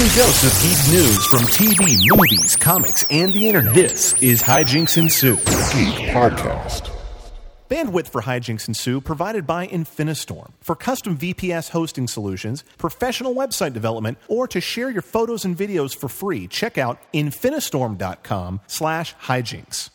daily dose of geek news from TV, movies, comics, and the internet. This is Hijinks and Sue Geek Podcast. Bandwidth for Hijinks and Sue provided by Infinistorm. For custom VPS hosting solutions, professional website development, or to share your photos and videos for free, check out infinistorm.com/hijinks.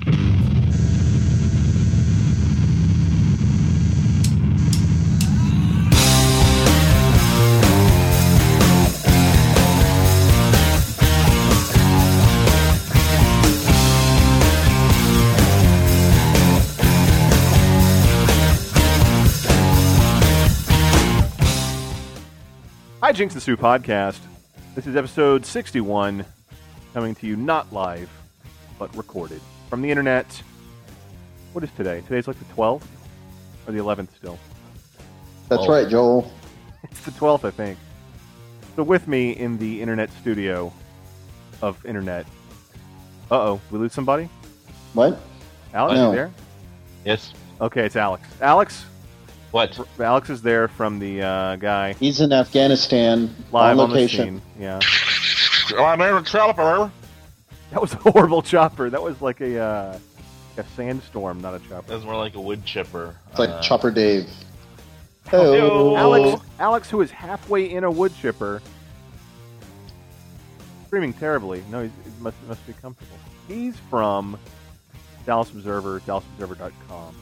Hijinks and Sue podcast. This is episode 61, coming to you not live, but recorded from the internet. What is today? Today's like the 12th? Or the 11th still? That's right, Joel. It's the 12th, I think. So with me in the internet studio of internet. Uh-oh, we lose somebody? What? Alex, No. you there? Yes. Okay, it's Alex. Alex? What? Alex is there from the guy. He's in Afghanistan, Live on on the location. scene. Yeah. I'm Aaron Chopper. That was a horrible chopper. That was like a sandstorm, not a chopper. That's more like a wood chipper. It's like Chopper Dave. Hello. Alex, who is halfway in a wood chipper, screaming terribly. No, he must be comfortable. He's from Dallas Observer, DallasObserver.com.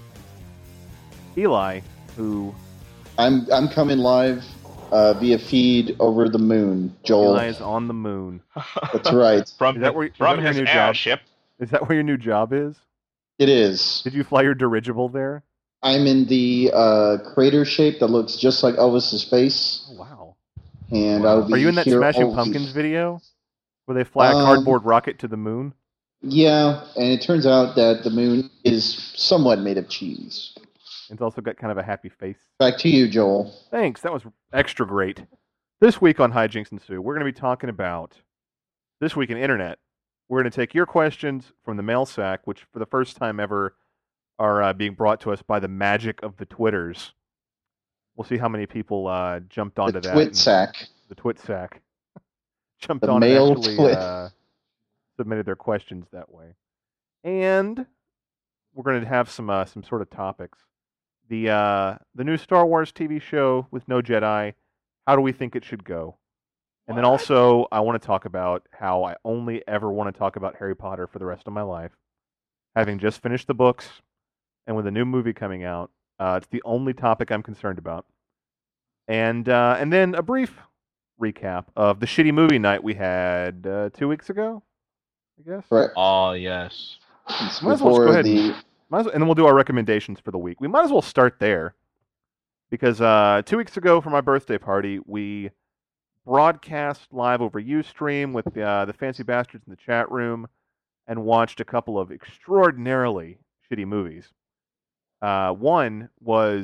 Eli, who I'm coming live via feed over the moon, Joel. Eli is on the moon. That's right. From Is that where- is from that your his new job? airship. Is that where your new job is? It is. Did you fly your dirigible there? I'm in the crater shape that looks just like Elvis's face, Oh, wow. and I'll be Are you in that here Smashing all Pumpkins week. video where they fly a cardboard rocket to the moon? Yeah, and it turns out that the moon is somewhat made of cheese. It's also got kind of a happy face. Back to you, Joel. Thanks. That was extra great. This week on Hijinks and Sue, we're going to be talking about This Week in Internet. We're going to take your questions from the mail sack, which for the first time ever are being brought to us by the magic of the Twitters. We'll see how many people jumped onto The that. twit sack. The twit sack. Jumped The on and mail actually twit. submitted their questions that way. And we're going to have some sort of topics. The new Star Wars TV show with no Jedi, how do we think it should go? And then also, I want to talk about how I only ever want to talk about Harry Potter for the rest of my life. Having just finished the books, and with a new movie coming out, it's the only topic I'm concerned about. And then a brief recap of the shitty movie night we had 2 weeks ago, I guess. Right. Oh yes. It's Might as well just go before ahead the and then we'll do our recommendations for the week. We might as well start there. Because 2 weeks ago for my birthday party, we broadcast live over Ustream with the Fancy Bastards in the chat room and watched a couple of extraordinarily shitty movies. One was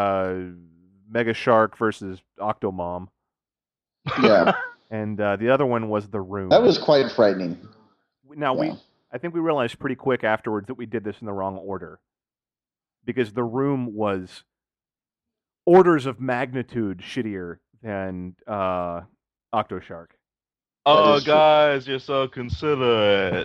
Mega Shark versus Octomom. yeah. And the other one was The Room. That was quite frightening. Now, Yeah. I think we realized pretty quick afterwards that we did this in the wrong order. Because The Room was orders of magnitude shittier than Octoshark. Oh is true. guys, you're so considerate.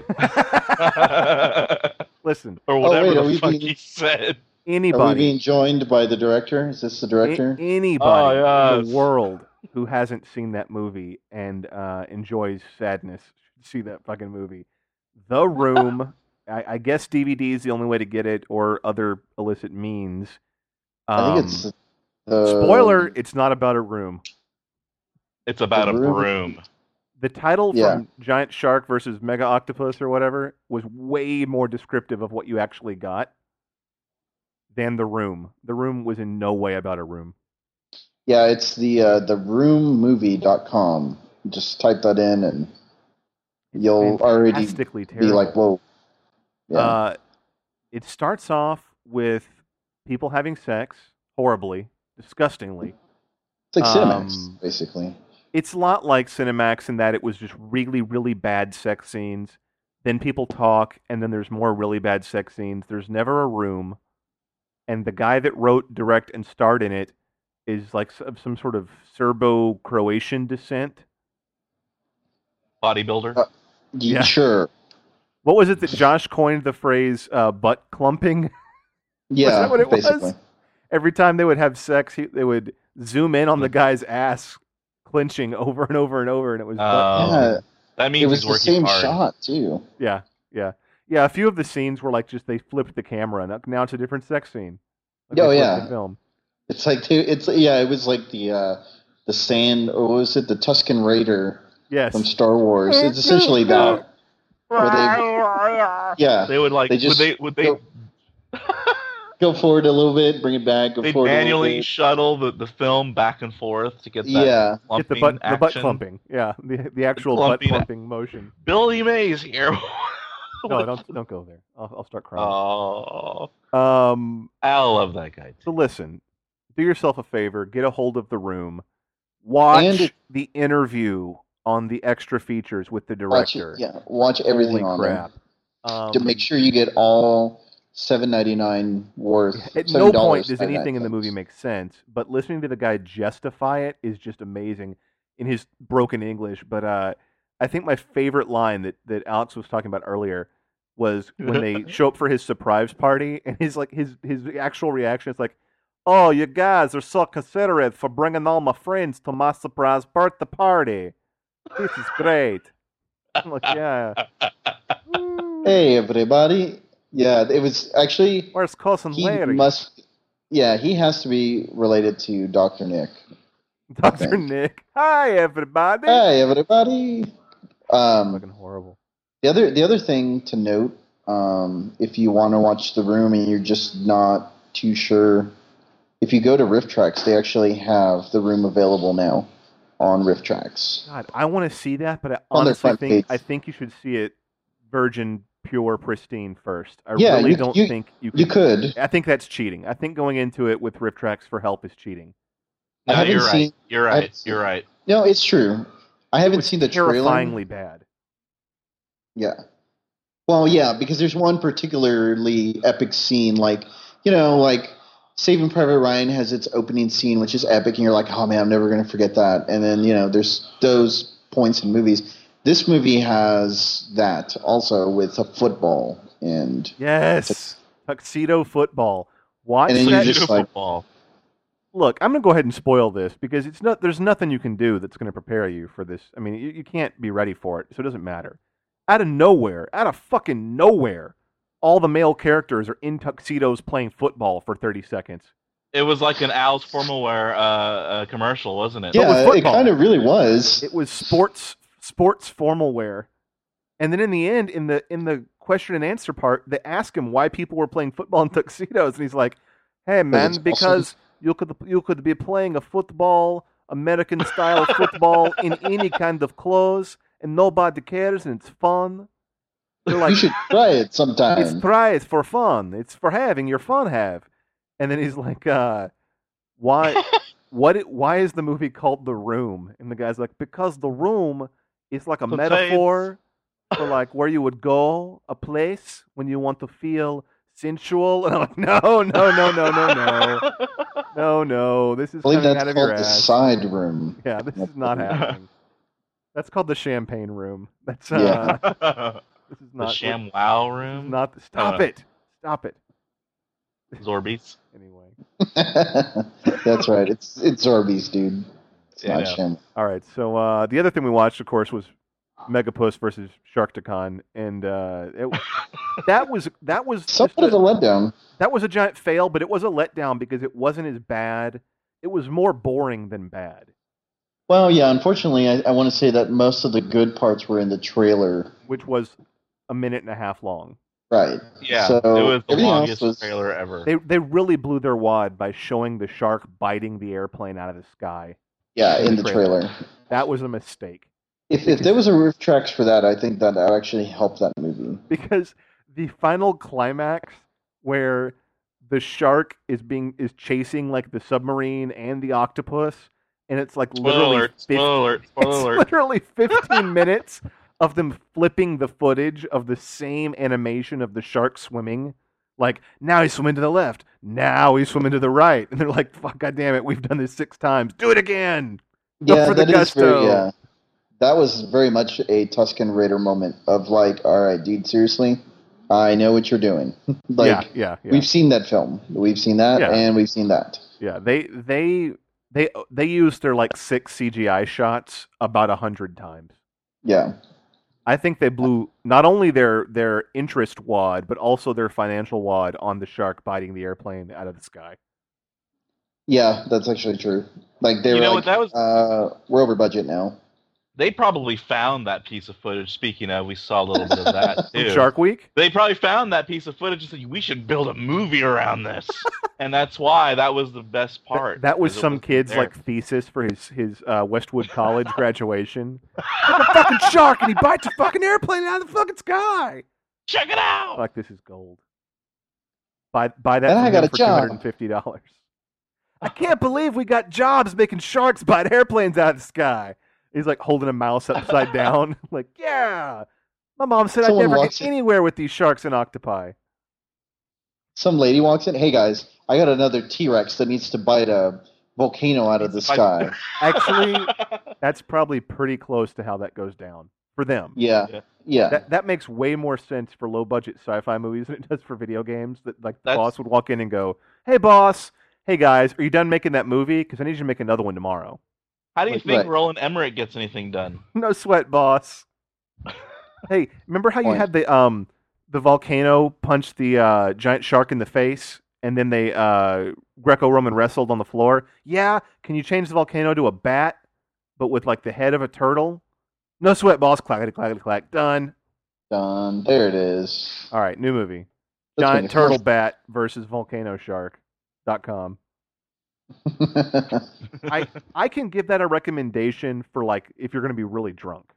Listen, Or whatever wait, are the we fuck being- he said. Are we anybody, being joined by the director? Is this the director? anybody Oh, in yes. the world who hasn't seen that movie and enjoys sadness should see that fucking movie. The Room. I guess DVD is the only way to get it, or other illicit means. I think it's the Spoiler, it's not about a room. It's about The a Room? broom. The title Yeah. from Giant Shark versus Mega Octopus or whatever was way more descriptive of what you actually got than The Room. The Room was in no way about a room. Yeah, it's the roommovie.com. Just type that in and you'll already Fantastically be terrible. like, whoa. Yeah. It starts off with people having sex horribly, disgustingly. it's like Cinemax, basically. It's a lot like Cinemax in that it was just really, really bad sex scenes. Then people talk, and then there's more really bad sex scenes. There's never a room. And the guy that wrote, direct, and starred in it is like of some sort of Serbo-Croatian descent. bodybuilder. Yeah. Sure. What was it that Josh coined the phrase butt clumping? Yeah, that what it basically. was? Every time they would have sex, they would zoom in on the guy's ass clenching over and over and over, and it was butt Yeah. clumping. That It means was he's the working same hard. shot too. Yeah. A few of the scenes were like just they flipped the camera, and now it's a different sex scene. Like Oh, they flipped yeah. the film. It's like it was like the sand, or what was it, the Tusken Raider Yes. from Star Wars. It's essentially that. Where They would like They just would they go- go forward a little bit, bring it back, go they forward a manually little bit. shuttle the film back and forth to get that Yeah. Get the clumping butt action. clumping. Yeah, the actual Clumping. butt clumping motion. Billy Mays here. No, don't go there. I'll start crying. Oh, I love that guy. So listen, do yourself a favor, get a hold of The Room, watch And- the interview on the extra features with the Watch director. it, watch everything Holy on crap. there to make sure you get all $7.99 worth. At no point does $7.99 anything in the movie make sense, but listening to the guy justify it is just amazing in his broken English. But I think my favorite line that Alex was talking about earlier was when they show up for his surprise party, and his actual reaction is like, "Oh, you guys are so considerate for bringing all my friends to my surprise birthday party. This is great." I'm like, yeah. Hey, everybody. Yeah, it was actually... Where's Cousin Larry? He has to be related to Dr. Nick. Dr. think. Nick. Hi, everybody. Hey, everybody. Fucking horrible. The other thing to note, if you want to watch The Room and you're just not too sure, if you go to Riff Tracks, they actually have The Room available now on Riff Tracks. God, I want to see that, but I On their honestly front page. think you should see it virgin, pure, pristine first. I Yeah, really you- don't you- think you You could. I think that's cheating. I think going into it with Rift Tracks for help is cheating. I No, haven't you're right. seen- You're I right. haven't You're right. No, it's true. I It haven't was seen the trailer. terrifyingly bad. Yeah. Well, yeah, because there's one particularly epic scene, like Saving Private Ryan has its opening scene, which is epic, and you're like, oh man, I'm never going to forget that. And then, there's those points in movies. This movie has that also with a football. And Yes. Tuxedo football. Watch And then you that. just like- football. Look, I'm going to go ahead and spoil this because there's nothing you can do that's going to prepare you for this. I mean, you can't be ready for it, so it doesn't matter. Out of fucking nowhere, all the male characters are in tuxedos playing football for 30 seconds. It was like an Al's formal wear commercial, wasn't it? Yeah. yeah, with it football. kind of really was. It was sports formal wear. And then in the end, in the question and answer part, they ask him why people were playing football in tuxedos, and he's like, "Hey man, it's because you could be playing a football, American style football in any kind of clothes, and nobody cares, and it's fun." They're like, You should try it sometime. "It's pride for fun. It's for having your fun have." And then he's like, "Why? Why is the movie called The Room?" And the guy's like, "Because the room is like a The metaphor for like where you would go, a place when you want to feel sensual." And I'm like, no, this is I believe coming that's out of called your the ass. side room. Yeah, this is not happening. That's called the champagne room. That's Yeah. this is The not ShamWow this room. is not stop it. Zorbies. Anyway. That's right. It's Zorbies, dude. It's Yeah, I not know. Shem. All right. So the other thing we watched, of course, was Megapuss versus Sharktacon, and that was Somewhat just of a letdown. that was a giant fail, but it was a letdown because it wasn't as bad. It was more boring than bad, Well, yeah, unfortunately, I want to say that most of the good parts were in the trailer. which was a minute and a half long. Right. Yeah, So, it was the everything else longest was- trailer ever. They really blew their wad by showing the shark biting the airplane out of the sky. Yeah, in the trailer. That was a mistake If there was a roof tracks for that, I think that would actually help that movie. because the final climax where the shark is chasing like the submarine and the octopus, and it's like Spoiler literally alert! Spoiler alert! Spoiler It's alert! literally 15 minutes of them flipping the footage of the same animation of the shark swimming. Like, now he's swimming to the left. Now he's swimming to the right. And they're like, fuck, God damn it, we've done this 6 times. Do it again. Go Yeah, for the that is very, gusto. yeah. that was very much a Tusken Raider moment of like, all right, dude, seriously, I know what you're doing. Like, yeah. we've seen that film, we've seen that, Yeah. and we've seen that. Yeah, they used their like 6 CGI shots about 100 times. Yeah, I think they blew not only their interest wad, but also their financial wad on the shark biting the airplane out of the sky. yeah, that's actually true. Like they You were know like, what? That was we're over budget now. They probably found that piece of footage. Speaking of, we saw a little bit of that From too. Shark Week? They probably found that piece of footage and said, "We should build a movie around this," and that's why that was the best part. That was because it some wasn't kid's there. like thesis for his Westwood College graduation. Like a fucking shark, and he bites a fucking airplane out of the fucking sky. Check it out. Like this is gold. Buy that And I from got him a for job. $250. I can't believe we got jobs making sharks bite airplanes out of the sky. He's like holding a mouse upside down. Like, yeah. My mom said Someone I'd never walks get in. anywhere with these sharks and octopi. Some lady walks in. Hey guys, I got another T-Rex that needs to bite a volcano out of the sky. Actually, that's probably pretty close to how that goes down for them. Yeah, yeah. That makes way more sense for low budget sci-fi movies than it does for video games. That like the That's- boss would walk in and go, "Hey boss, hey guys, are you done making that movie? Because I need you to make another one tomorrow." How do you Like, think right. Roland Emmerich gets anything done? No sweat, boss. Hey, remember how you Point. had the volcano punch the giant shark in the face, and then they Greco-Roman wrestled on the floor? Yeah, can you change the volcano to a bat, but with like the head of a turtle? No sweat, boss. Clackety clackety clack. Done. Done. There it is. All right, new movie. That's Giant when turtle you bat versus volcano shark.com. I can give that a recommendation for like if you're going to be really drunk.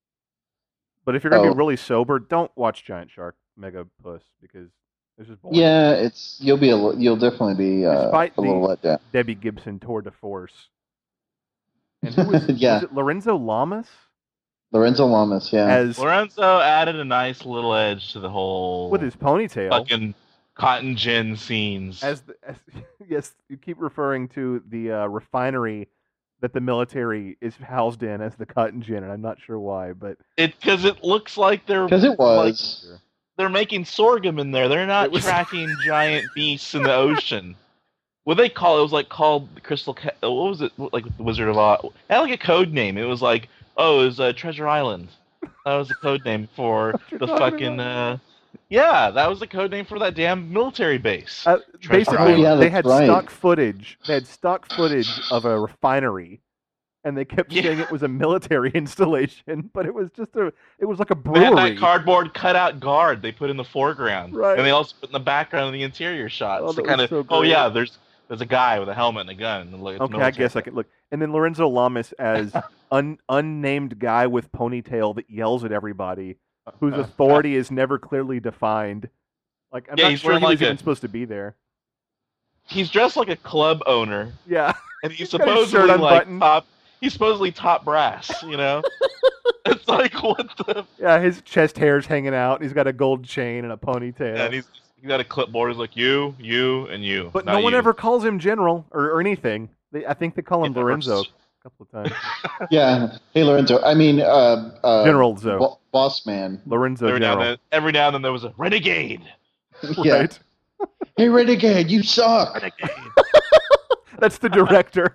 But if you're going to Oh. be really sober, don't watch Giant Shark Mega Puss because it's just boring. Yeah, you'll definitely be Despite a little let down. Debbie Gibson tour de force. And who was, Yeah. was it Lorenzo Lamas Lorenzo Lamas, yeah. as Lorenzo added a nice little edge to the whole with his ponytail fucking cotton gin scenes. as yes, you keep referring to the refinery that the military is housed in as the cotton gin, and I'm not sure why, but Because it looks like they're Because it was. Sure. they're making sorghum in there. They're not It was- tracking giant beasts in the ocean. What they call it was like called the Crystal. What was it like with the Wizard of Oz? It had like a code name. It was like it was Treasure Island. That was the code name for you're the talking fucking. Yeah, that was the code name for that damn military base. basically, Oh, yeah, they that's had right. stock footage. They had stock footage of a refinery, and they kept Yeah. saying it was a military installation, but it was just it was like a They had brewery. that cardboard cutout guard they put in the foreground, Right. and they also put in the background of the interior shots. Oh, to that kind was of, so great. yeah, there's a guy with a helmet and a gun. And look, it's Okay, I military. guess I could look. And then Lorenzo Lamas as unnamed guy with ponytail that yells at everybody, whose authority is never clearly defined. Like I'm Yeah, not he's sure wearing he was like a- even supposed to be there. He's dressed like a club owner, Yeah, and he's got his shirt supposedly like unbuttoned. He's supposedly top brass. You know, it's like what the. yeah, his chest hair's hanging out. He's got a gold chain and a ponytail. And he's got a clipboard. He's like you, and you. But not no one you. ever calls him General or anything. I think they call him Yeah, Lorenzo first. a couple of times. Yeah. Hey, Lorenzo. I mean, General Zo. Boss man. Lorenzo Every now, General. and then, every now and then there was a renegade. Yeah. Right? Hey, Renegade, you suck. Renegade. That's the director.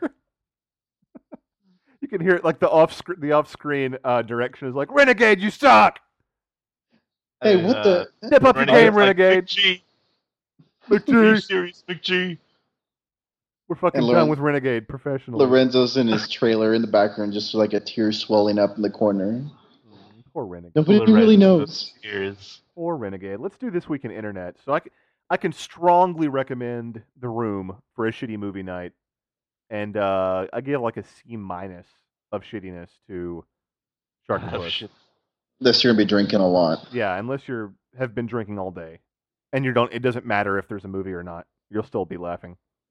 You can hear it like the off-screen direction is like, Renegade, you suck! Hey, And, what the? Step up your Renegade's game, like, Renegade. McG, McG. are you serious, McG? We're fucking And done with Renegade professionally. Lorenzo's in his trailer in the background, just like a tear swelling up in the corner. Poor Renegade. Nobody Lorenzo really knows. Tears. Poor Renegade. Let's do This Week in Internet. So I can strongly recommend The Room for a shitty movie night. And I give like a C- of shittiness to Shark Oh, Puss. shit. Unless you're gonna be drinking a lot. Yeah, unless you have been drinking all day, and you don't. It doesn't matter if there's a movie or not. You'll still be laughing.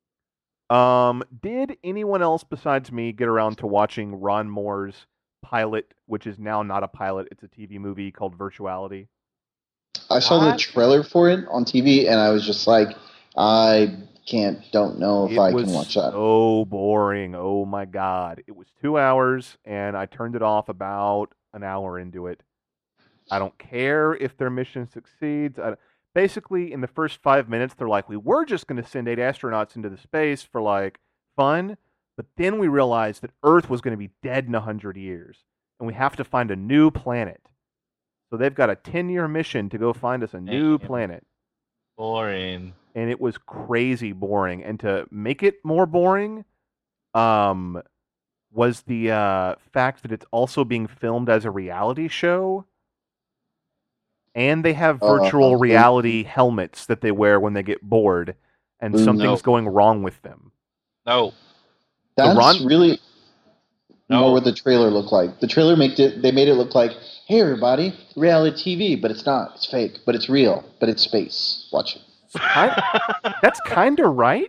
Did anyone else besides me get around to watching Ron Moore's pilot, which is now not a pilot? It's a TV movie called Virtuality. I saw the What? trailer for it on TV, and I was just like, I don't know if It I was can watch that. so boring. Oh my god. It was 2 hours and I turned it off about an hour into it. I don't care if their mission succeeds. Basically, in the first 5 minutes, they're like, we were just going to send 8 astronauts into the space for like fun, but then we realized that Earth was going to be dead in 100 years, and we have to find a new planet. So they've got a 10-year mission to go find us a new Damn. planet, Boring. and it was crazy boring. And to make it more boring, um, was the fact that it's also being filmed as a reality show. And they have virtual reality helmets that they wear when they get bored and something's going wrong with them. No. That's really No. more what the trailer looked like. The trailer made it look like, hey everybody, reality TV, but it's not. It's fake, but it's real, but it's space. Watch it. That's kind of right.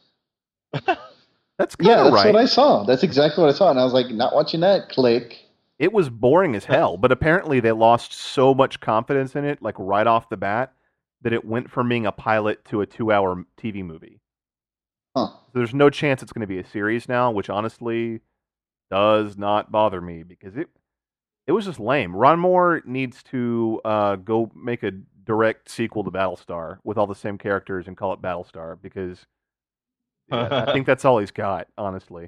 That's kind Yeah, of that's right. what I saw. That's exactly what I saw, and I was like, not watching that. Click. It was boring as hell, but apparently they lost so much confidence in it, like right off the bat, that it went from being a pilot to a 2-hour TV movie. Huh. So there's no chance it's going to be a series now, which honestly does not bother me because it was just lame. Ron Moore needs to go make a direct sequel to Battlestar with all the same characters and call it Battlestar because I think that's all he's got, honestly.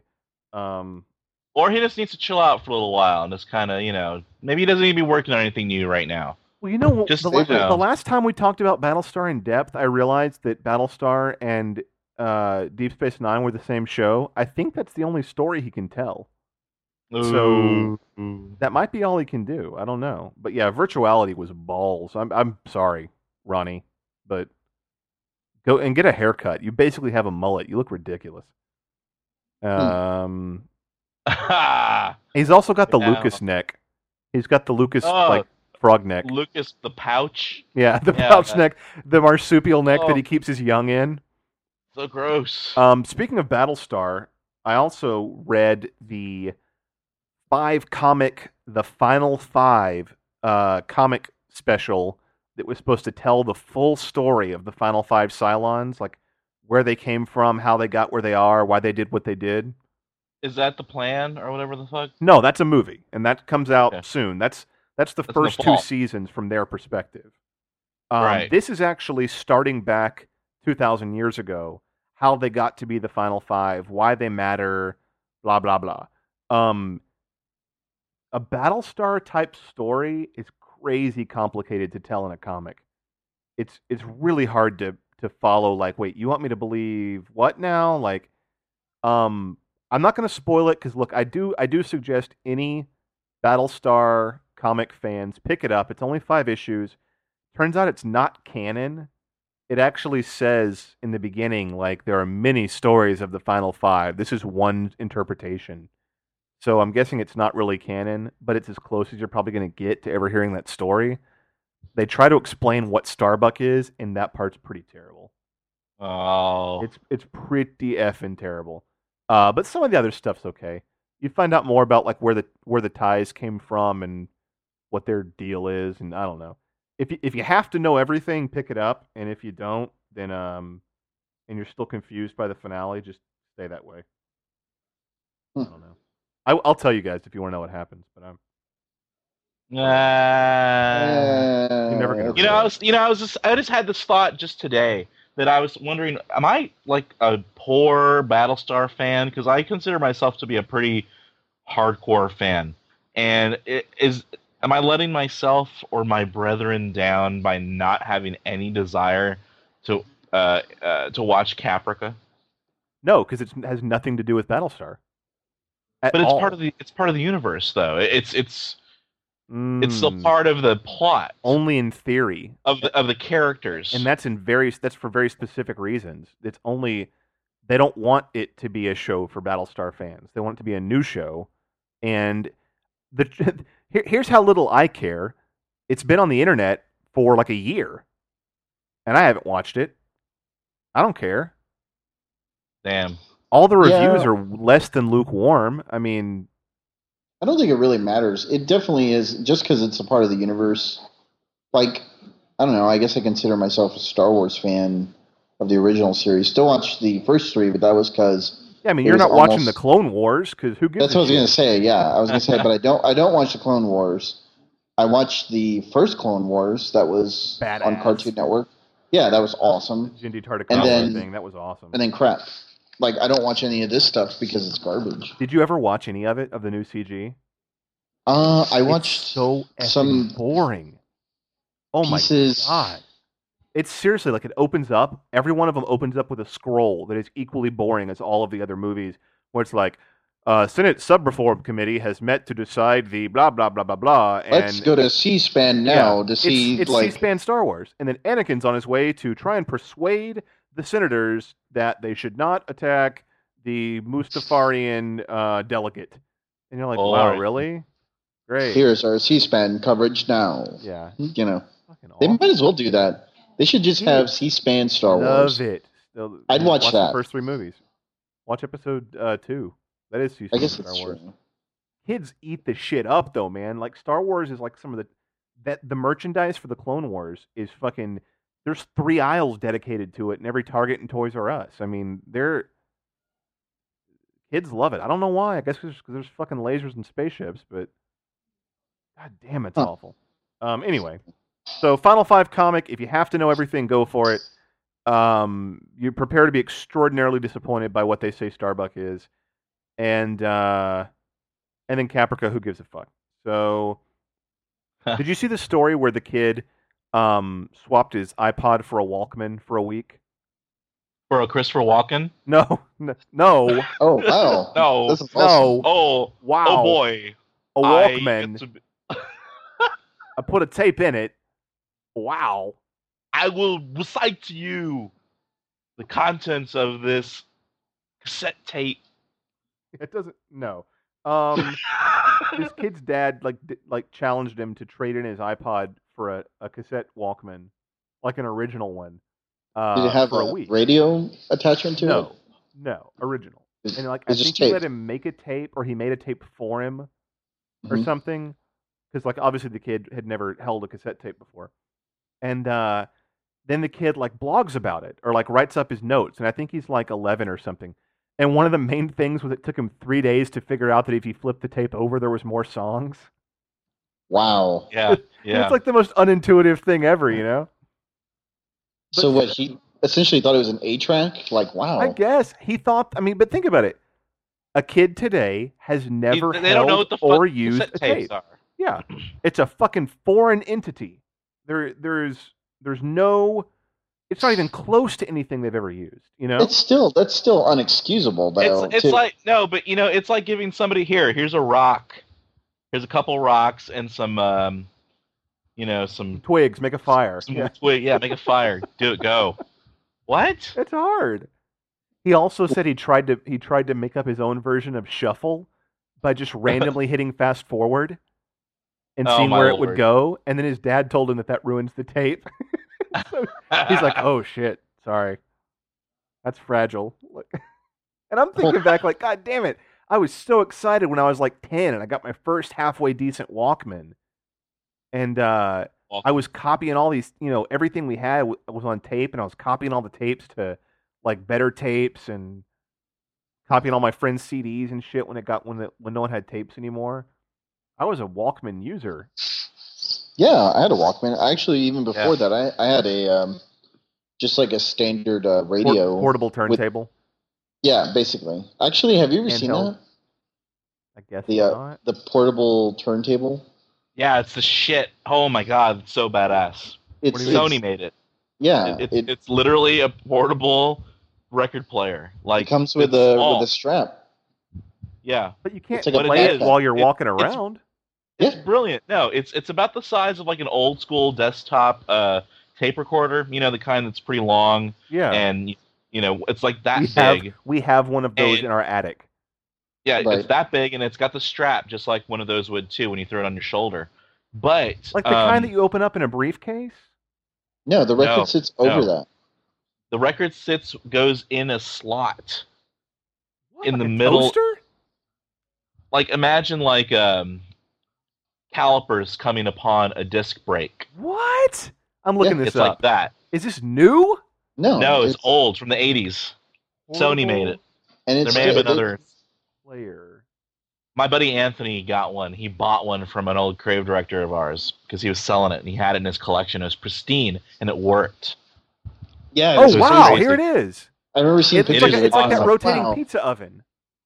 Or he just needs to chill out for a little while and just kind of, maybe he doesn't need to be working on anything new right now. Well, Just, the last time we talked about Battlestar in depth, I realized that Battlestar and Deep Space Nine were the same show. I think that's the only story he can tell. So that might be all he can do. I don't know. But yeah, Virtuality was balls. I'm sorry, Ronnie, but go and get a haircut. You basically have a mullet. You look ridiculous. He's also got the Lucas neck. He's got the Lucas like frog neck. Lucas the pouch. Yeah, the pouch neck, the marsupial neck that he keeps his young in. So gross. Speaking of Battlestar, I also read the Final Five comic special that was supposed to tell the full story of the Final Five Cylons, like where they came from, how they got where they are, why they did what they did. Is that the plan or whatever the fuck? No, that's a movie, and that comes out soon. That's the first 2 seasons from their perspective. Right. This is actually starting back 2,000 years ago, how they got to be the Final Five, why they matter, blah, blah, blah. A Battlestar type story is crazy complicated to tell in a comic. It's really hard to follow. Like, wait, you want me to believe what now? Like, I'm not going to spoil it because look, I do suggest any Battlestar comic fans pick it up. It's only 5 issues. Turns out it's not canon. It actually says in the beginning, like, there are many stories of the Final Five. This is one interpretation. So I'm guessing it's not really canon, but it's as close as you're probably going to get to ever hearing that story. They try to explain what Starbuck is, and that part's pretty terrible. Oh. It's pretty effing terrible. But some of the other stuff's okay. You find out more about like where the ties came from and what their deal is, and I don't know. If you have to know everything, pick it up, and if you don't, then and you're still confused by the finale, just stay that way. I don't know. I'll tell you guys if you want to know what happens, but I'm. You're never gonna. I just had this thought just today that I was wondering, am I like a poor Battlestar fan? Because I consider myself to be a pretty hardcore fan, and am I letting myself or my brethren down by not having any desire to watch Caprica? No, because it has nothing to do with Battlestar. But it's part of the universe, though. It's still part of the plot. Only in theory of the characters, and that's for very specific reasons. It's only they don't want it to be a show for Battlestar fans. They want it to be a new show, and here's how little I care. It's been on the internet for like a year, and I haven't watched it. I don't care. Damn. All the reviews are less than lukewarm. I mean, I don't think it really matters. It definitely is, just because it's a part of the universe. Like, I don't know, I guess I consider myself a Star Wars fan. of the original series. Still watched the first 3, but that was because Yeah, I mean, it you're was not watching almost- the Clone Wars because who gives that's a what I was shit? gonna say. Yeah, I was gonna say, but I don't watch the Clone Wars. I watched the first Clone Wars that was on Badass. Cartoon Network. Yeah, that was awesome. Jindy And Tartakovsky then- thing, that was awesome. And then crap. Like, I don't watch any of this stuff because it's garbage. Did you ever watch any of it, of the new CG? I It's watched so effing some boring. Oh pieces. my god. It's seriously like it opens up. Every one of them opens up with a scroll that is equally boring as all of the other movies, where it's like, Senate Sub-Reform Committee has met to decide the blah blah blah blah blah. And Let's go to C-SPAN now to see it's like C-SPAN Star Wars, and then Anakin's on his way to try and persuade the senators that they should not attack the Mustafarian delegate. And you're like, Oh, wow, right. really? Great. here's our C-SPAN coverage now. Yeah. You know, Fucking they awful. might as well do that. They should just have C-SPAN Star Wars. Love it. I'd watch the that. first 3 movies. Watch episode 2. That is C-SPAN I guess Star it's Wars. true. Kids eat the shit up though, man. Like Star Wars is like some of the merchandise for the Clone Wars is fucking. There's 3 aisles dedicated to it in every Target and Toys R Us. I mean, kids love it. I don't know why. I guess because there's fucking lasers and spaceships, but god damn, it's Huh. awful. Anyway, so Final 5 comic. If you have to know everything, go for it. You prepare to be extraordinarily disappointed by what they say Starbuck is, and then Caprica, who gives a fuck? So, did you see the story where the kid swapped his iPod for a Walkman for a week? For a Christopher Walken? No, no, Oh wow! No. This is no. awesome. Oh, Wow, oh boy. a I Walkman. get to- I put a tape in it. Wow. I will recite to you the contents of this cassette tape. It doesn't. No. This kid's dad like challenged him to trade in his iPod for a cassette Walkman, like an original one. Did it have for a a week? radio attachment to it? No, original. It's- And like I it's just think he let tape. him make a tape, or he made a tape for him, or Mhm. something. Because like obviously the kid had never held a cassette tape before, and then the kid like blogs about it or like writes up his notes, and I think he's like 11 or something. And one of the main things was it took him 3 days to figure out that if he flipped the tape over, there was more songs. Wow. Yeah, And yeah. It's like the most unintuitive thing ever, you know? So what? He essentially thought it was an 8-track. Like wow. I guess he thought. I mean, but think about it. A kid today has never they don't know held what the or fuck used cassette a tapes tape. are. Yeah, it's a fucking foreign entity. There's no. It's not even close to anything they've ever used. You know? That's still unexcusable though. It's too. like no, but you know, it's like giving somebody here's a rock, here's a couple rocks and some some Twigs make a fire. some twig. Yeah, make a fire. Do it. Go. What? It's hard. He also said he tried to make up his own version of shuffle by just randomly hitting fast forward and Oh, seeing my where it would lord. go, and then his dad told him that ruins the tape. So he's like, "Oh shit, sorry, that's fragile." And I'm thinking back, like, God damn it, I was so excited when I was like 10 and I got my first halfway decent Walkman, and I was copying all these, everything we had was on tape, and I was copying all the tapes to like Better Tapes and copying all my friends' CDs and shit when no one had tapes anymore. I was a Walkman user. Yeah, I had a Walkman. Actually, even before Yeah. that, I had a just like a standard radio. Portable turntable. Yeah, basically. Actually, have you ever seen Handheld. that? I guess The not. the portable turntable. Yeah, it's the shit. Oh my god, it's so badass. It's, do you mean? Sony made it. Yeah, It's literally a portable record player. Like it comes with it's a small. with a strap. Yeah, But you can't It's like a play it backpack. while you're It- walking it's- around. it's Yeah. brilliant. No, it's about the size of like an old school desktop tape recorder. You know, the kind that's pretty long, Yeah. and it's like that we big. we have one of those And- in our attic. Yeah, Right. it's that big, and it's got the strap just like one of those would too when you throw it on your shoulder. But Like the kind that you open up in a briefcase? No, the record No, sits over no. that. the record goes in a slot. What, In like the a middle- toaster? Like imagine like calipers coming upon a disc brake. What? I'm looking Yeah, this It's up. like that. Is this new? No, it's old from the 80s. Sony made it. and There it's may have still, been other. Player. My buddy Anthony got one. He bought one from an old Crave director of ours because he was selling it and he had it in his collection. It was pristine and it worked. yeah. Oh so wow! seriously. Here it is. I remember seeing It's pictures. like, is it's like that awesome. rotating Wow. pizza oven.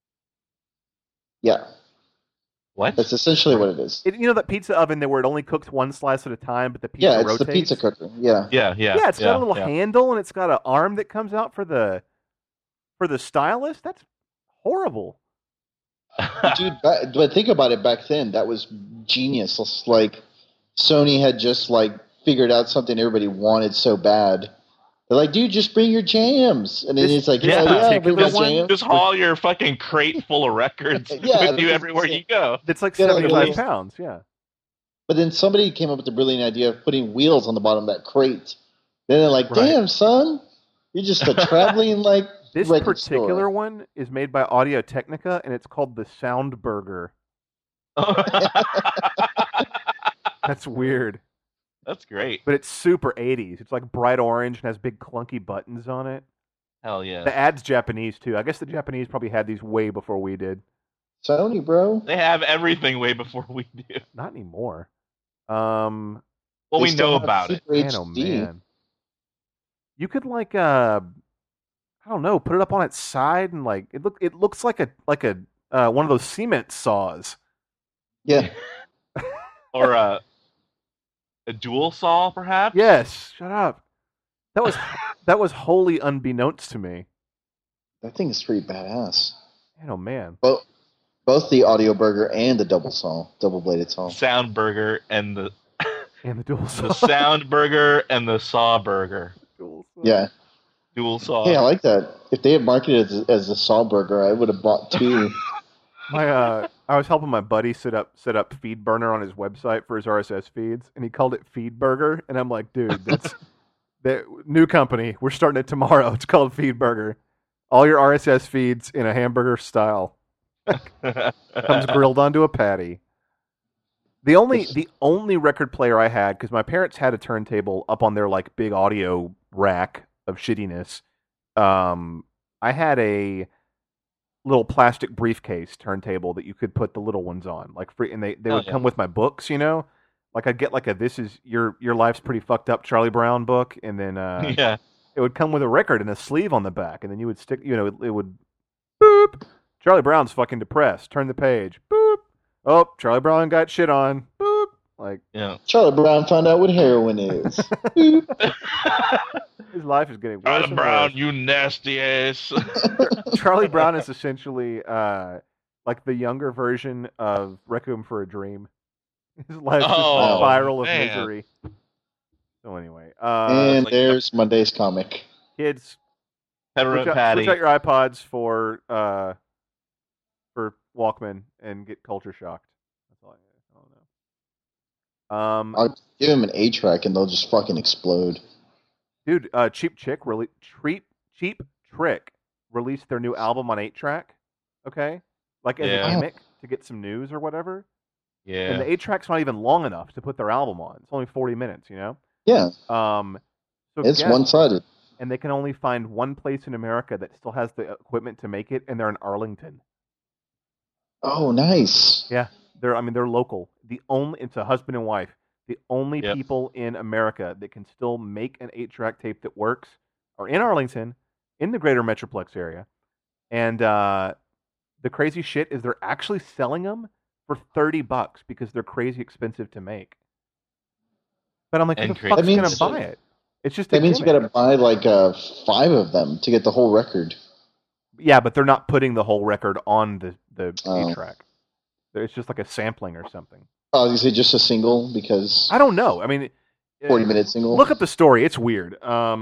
Yeah, What? that's essentially what it is. You know that pizza oven there where it only cooks one slice at a time, but the pizza Yeah, it's rotates? the pizza cooker. Yeah. Yeah. Yeah, it's got a little handle and it's got an arm that comes out for the stylus. That's horrible. Dude, but think about it. Back then, that was genius. It's like Sony had just like figured out something everybody wanted so bad. They're like, dude, just bring your jams, and then This- he's like, this yeah, bring particular my one- jams. Just haul your fucking crate full of records Yeah, with you everywhere you go. It's like Yeah, like 75 those- pounds. Yeah. But then somebody came up with the brilliant idea of putting wheels on the bottom of that crate. Then they're like, Right. damn, son, you're just a traveling like This record particular store. one is made by Audio Technica and it's called the Sound Burger. That's weird. That's great. But it's super 80s. It's like bright orange and has big clunky buttons on it. Hell yeah. The ad's Japanese too. I guess the Japanese probably had these way before we did. Sony, bro. They have everything way before we do. Not anymore. Well, They we still know have about it. Super Man, oh HD. man. You could like I don't know, put it up on its side and like it looks like a one of those cement saws. Yeah. Or a dual saw, perhaps? Yes, shut up. That was wholly unbeknownst to me. That thing is pretty badass. Man, oh man. Both the audio burger and the double bladed saw. Sound burger and the And the dual saw. the sound burger and the saw burger. Dual saw. Yeah. Dual saw. Hey, I like that. If they had marketed it as a saw burger, I would have bought two. I was helping my buddy set up FeedBurner on his website for his RSS feeds, and he called it FeedBurger, and I'm like, dude, that's the new company. We're starting it tomorrow. It's called FeedBurger. All your RSS feeds in a hamburger style. Comes grilled onto a patty. The only record player I had, because my parents had a turntable up on their like big audio rack of shittiness. I had a little plastic briefcase turntable that you could put the little ones on, like free, and they would come with my books, you know. Like I'd get like a "This is your life's pretty fucked up" Charlie Brown book, and then Yeah. it would come with a record and a sleeve on the back, and then you would stick, you know, it would boop. Charlie Brown's fucking depressed. Turn the page. Boop. Oh, Charlie Brown got shit on. Boop. Like Yeah. Charlie Brown found out what heroin is. his life is getting worse. Charlie and Brown, worse. you nasty ass. Charlie Brown is essentially like the younger version of Requiem for a Dream. His life's just a Oh, spiral of man. misery. So anyway, And like- there's Monday's comic. kids, Peppermint switch patty. out your iPods for Walkman and get culture shocked. That's all I don't know. I'll give them an 8-track and they'll just fucking explode. Dude, Cheap Trick released their new album on 8-track. Okay, like as Yeah. a gimmick to get some news or whatever. Yeah. And the 8-track's not even long enough to put their album on. It's only 40 minutes, you know. Yeah, So it's guess- one-sided. and they can only find one place in America that still has the equipment to make it, and they're in Arlington. Oh, nice. Yeah, they're local. It's a husband and wife. The only Yep. people in America that can still make an 8-track tape that works are in Arlington, in the greater Metroplex area. And the crazy shit is they're actually selling them for $30 because they're crazy expensive to make. But I'm like, who And the crazy fuck's gonna expensive. buy it? It's just a That means you gimmick. gotta buy like 5 of them to get the whole record. Yeah, but they're not putting the whole record on the Oh. 8-track. It's just like a sampling or something. Oh, is it just a single? Because I don't know. I mean, 40-minute single. look up the story. It's weird.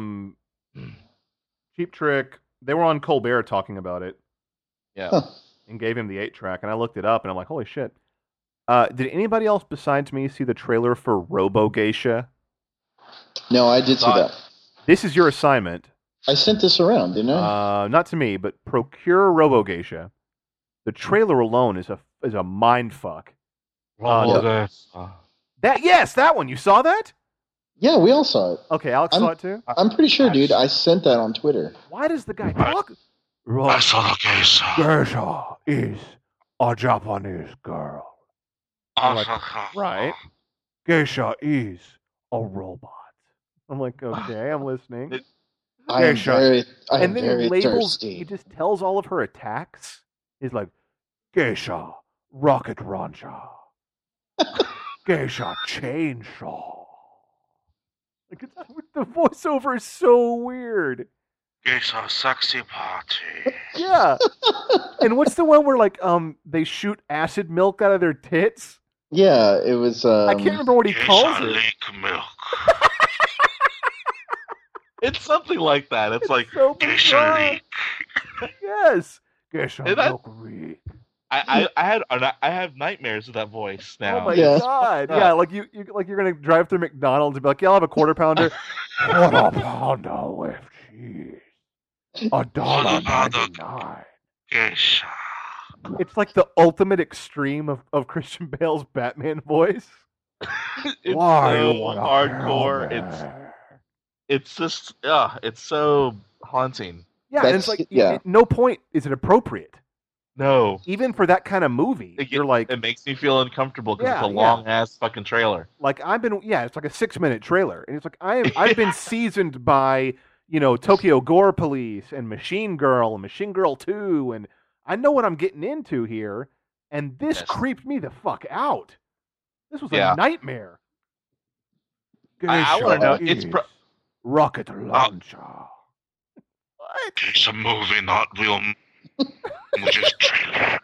Cheap Trick. They were on Colbert talking about it Yeah. Huh. and gave him the 8-track, and I looked it up, and I'm like, holy shit. Did anybody else besides me see the trailer for Robo Geisha? No, I did see Thought- that. This is your assignment. I sent this around, didn't I? Not to me, but procure Robo Geisha. The trailer alone is a mind fuck. Oh, That one, you saw that? Yeah, we all saw it. Okay, Alex saw it too. I'm pretty sure, dude. I sent that on Twitter. Why does the guy talk? I saw the geisha. Geisha is a Japanese girl. Like, right. Geisha is a robot. I'm like, okay, I'm listening. I am very labels. thirsty. He just tells all of her attacks. He's like, Geisha, rocket launcher, Geisha chainsaw. Like the voiceover is so weird. Geisha sexy party. Yeah. And what's the one where like they shoot acid milk out of their tits? Yeah, it was. I can't remember what he calls Geisha it. leak milk. It's something like that. It's like so Geisha bizarre. leak. Yes. Geisha Is that- milk reek. I have nightmares of that voice now. Oh my Yeah. god! Yeah, like you're gonna drive through McDonald's and be like, "Yeah, I'll have a quarter pounder." Quarter pounder with cheese, $1.99. Geisha. It's like the ultimate extreme of Christian Bale's Batman voice. It's Why so you wanna hardcore. kill me? It's just it's so haunting. Yeah, and it's That's- like yeah. at no point is it appropriate, No, even for that kind of movie. You're like, it makes me feel uncomfortable because Yeah, it's a yeah. long ass fucking trailer. like it's like a 6-minute trailer, and it's like I've been seasoned by Tokyo Gore Police and Machine Girl and Machine Girl 2, and I know what I'm getting into here, and this Yes. creeped me the fuck out. This was Yeah. a nightmare. I want to know. Geisha It's is rocket launcher. What? Geisha movie, not real. Just trailer.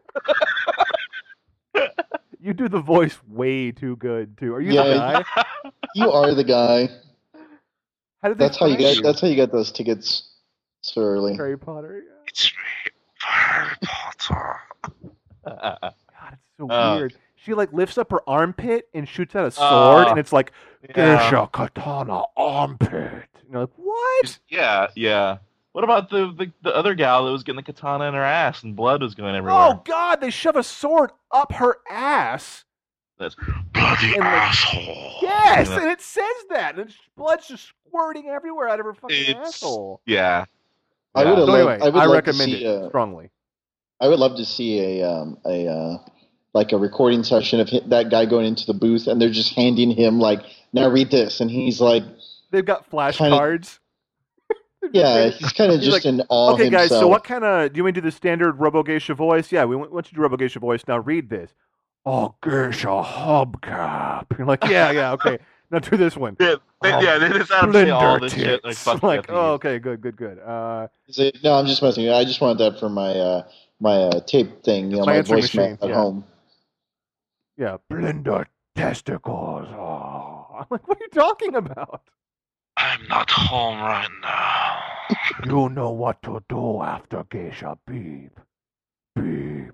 You do the voice way too good too. Are you Yeah, the guy? You are the guy. How did they That's how you find get. That's how you get those tickets so early. Harry Potter? It's me, Harry Potter. God, it's so Oh. weird. She like lifts up her armpit and shoots out a sword, and it's like Yeah. Geisha katana armpit. And you're like, what? Yeah. What about the other gal that was getting the katana in her ass and blood was going everywhere? Oh God! They shove a sword up her ass. That's Bloody And, like, asshole. Yes, Yeah. and it says that, and blood's just squirting everywhere out of her fucking It's- asshole. yeah. I would have So loved. anyway, I would I love recommend to see it strongly. I would love to see a like a recording session of that guy going into the booth, and they're just handing him like, now read this, and he's like, They've got Kinda- flashcards. yeah, he's kind of He's just like, in awe Okay, of guys. himself. So what kind of do you want to do the standard Robo-Geisha voice? Yeah, we want you to do Robo-Geisha voice. Now read this. Oh, Geisha hubcap. You're like, yeah, okay. Now do this one. Yeah, they just have to say all Splendor this shit. tits. Fuck Like, you. oh, okay, good. He's like, no, I'm just messing with you. I just wanted that for my tape thing, My my answering voicemail machine, at yeah. home. Yeah, Blender testicles. Oh. I'm like, what are you talking about? I'm not home right now. You know what to do after Geisha beep. Beep.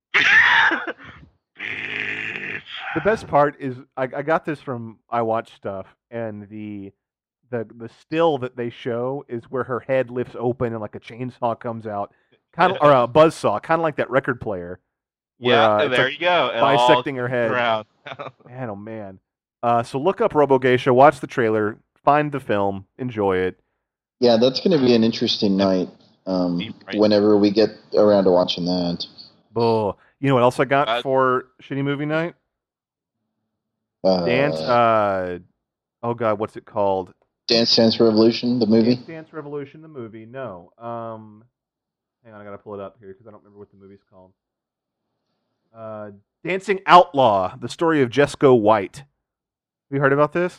Beep. The best part is I got this from I Watch Stuff, and the still that they show is where her head lifts open and like a chainsaw comes out, kind of or a buzzsaw, kind of like that record player. Where, Yeah, it's there like you go. It all bisecting her head. around. Man, oh man. So look up Robo Geisha, watch the trailer, find the film, enjoy it. Yeah, that's going to be an interesting night. Right. Whenever we get around to watching that. Bull. You know what else I got for shitty movie night? Dance. Oh god, what's it called? Dance Dance Revolution, the movie. Dance Revolution, the movie. No. Hang on, I gotta pull it up here because I don't remember what the movie's called. Dancing Outlaw: The Story of Jesco White. Have you heard about this?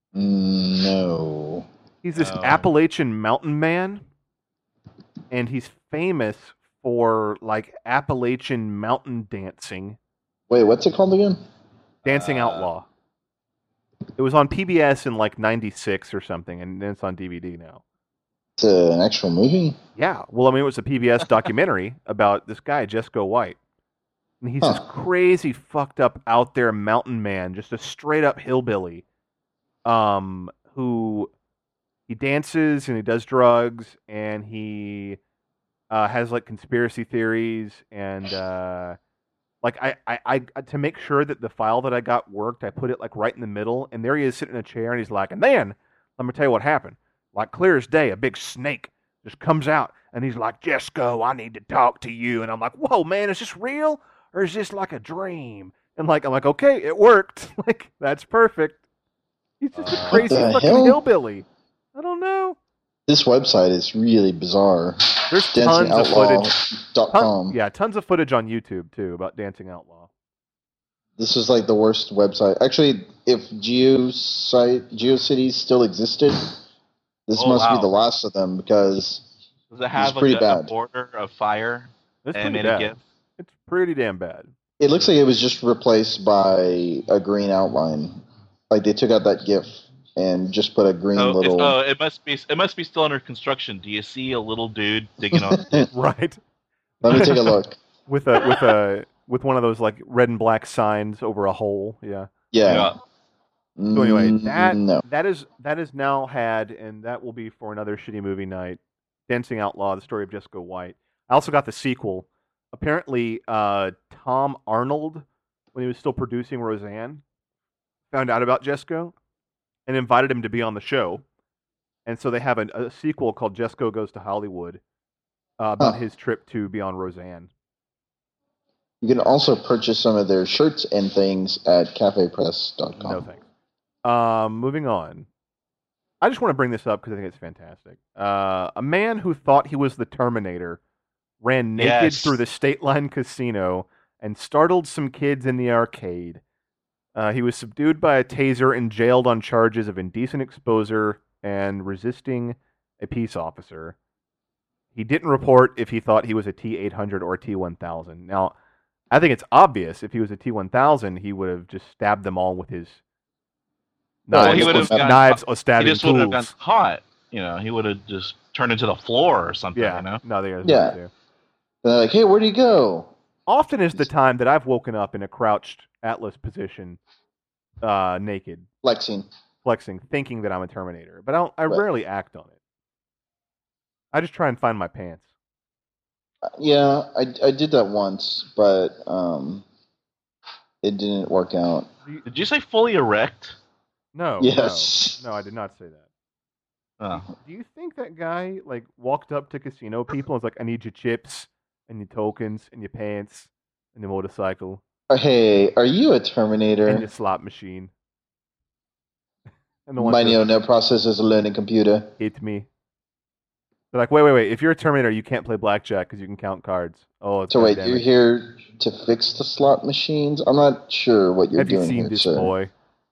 No. He's this No. Appalachian mountain man, and he's famous for like Appalachian mountain dancing. Wait, what's it called again? Dancing Outlaw. It was on PBS in like '96 or something, and then it's on DVD now. It's an actual movie? Yeah, well, I mean, it was a PBS documentary about this guy, Jesco White. And he's this crazy, fucked up, out there mountain man, just a straight up hillbilly, who he dances and he does drugs and he has like conspiracy theories and Like I to make sure that the file that I got worked, I put it like right in the middle, and there he is sitting in a chair, and he's like, and then let me tell you what happened. Like clear as day, a big snake just comes out, and he's like, Jesco, I need to talk to you, and I'm like, whoa, man, is this real or is this like a dream? And like I'm like, okay, it worked. Like that's perfect. He's just a What crazy the fucking hell? hillbilly. I don't know. This website is really bizarre. There's tons of footage. DancingOutlaw.com. Tons of footage on YouTube too about Dancing Outlaw. This is like the worst website. Actually, if GeoCities still existed, this Oh, must wow. be the last of them because Does it have pretty like a bad. border of fire? It's And pretty made a bad. GIF? It's pretty damn bad. it looks like it was just replaced by a green outline. Like they took out that GIF and just put a green little. It must be still under construction. Do you see a little dude digging on? Right. Let me take a look. With one of those like red and black signs over a hole. Yeah. Yeah. So anyway, No. that is now had, and that will be for another shitty movie night. Dancing Outlaw: The Story of Jessica White. I also got the sequel. Apparently, Tom Arnold, when he was still producing Roseanne, found out about Jesco and invited him to be on the show. And so they have a sequel called Jesco Goes to Hollywood about his trip to be on Roseanne. You can also purchase some of their shirts and things at cafepress.com. No thanks. Moving on. I just want to bring this up because I think it's fantastic. A man who thought he was the Terminator ran naked Yes. through the State Line Casino and startled some kids in the arcade. He was subdued by a taser and jailed on charges of indecent exposure and resisting a peace officer. He didn't report if he thought he was a T-800 or a T-1000. Now, I think it's obvious if he was a T-1000, he would have just stabbed them all with his Well, knives, he would have gotten knives or He stabbing just wouldn't have tools. gotten caught. You know, he would have just turned into the floor or something. Yeah, You know. no, they Yeah. do. They're like, hey, where'd he go? Often is the time that I've woken up in a crouched Atlas position, naked, Flexing. flexing, thinking that I'm a Terminator. But I Right. rarely act on it. I just try and find my pants. Yeah, I did that once, but it didn't work out. Did you say fully erect? No. Yes. No, I did not say that. Oh. Do you think that guy like walked up to casino people and was like, "I need your chips and your tokens and your pants and your motorcycle Hey, are you a and Terminator? your slot machine?" And the one My that neural net processor is a learning computer. hit me. They're like, wait. If you're a Terminator, you can't play blackjack because you can count cards. Oh, it's So wait, goddamn you're it. here to fix the slot machines? I'm not sure what you're Have you doing seen here, this sir. boy?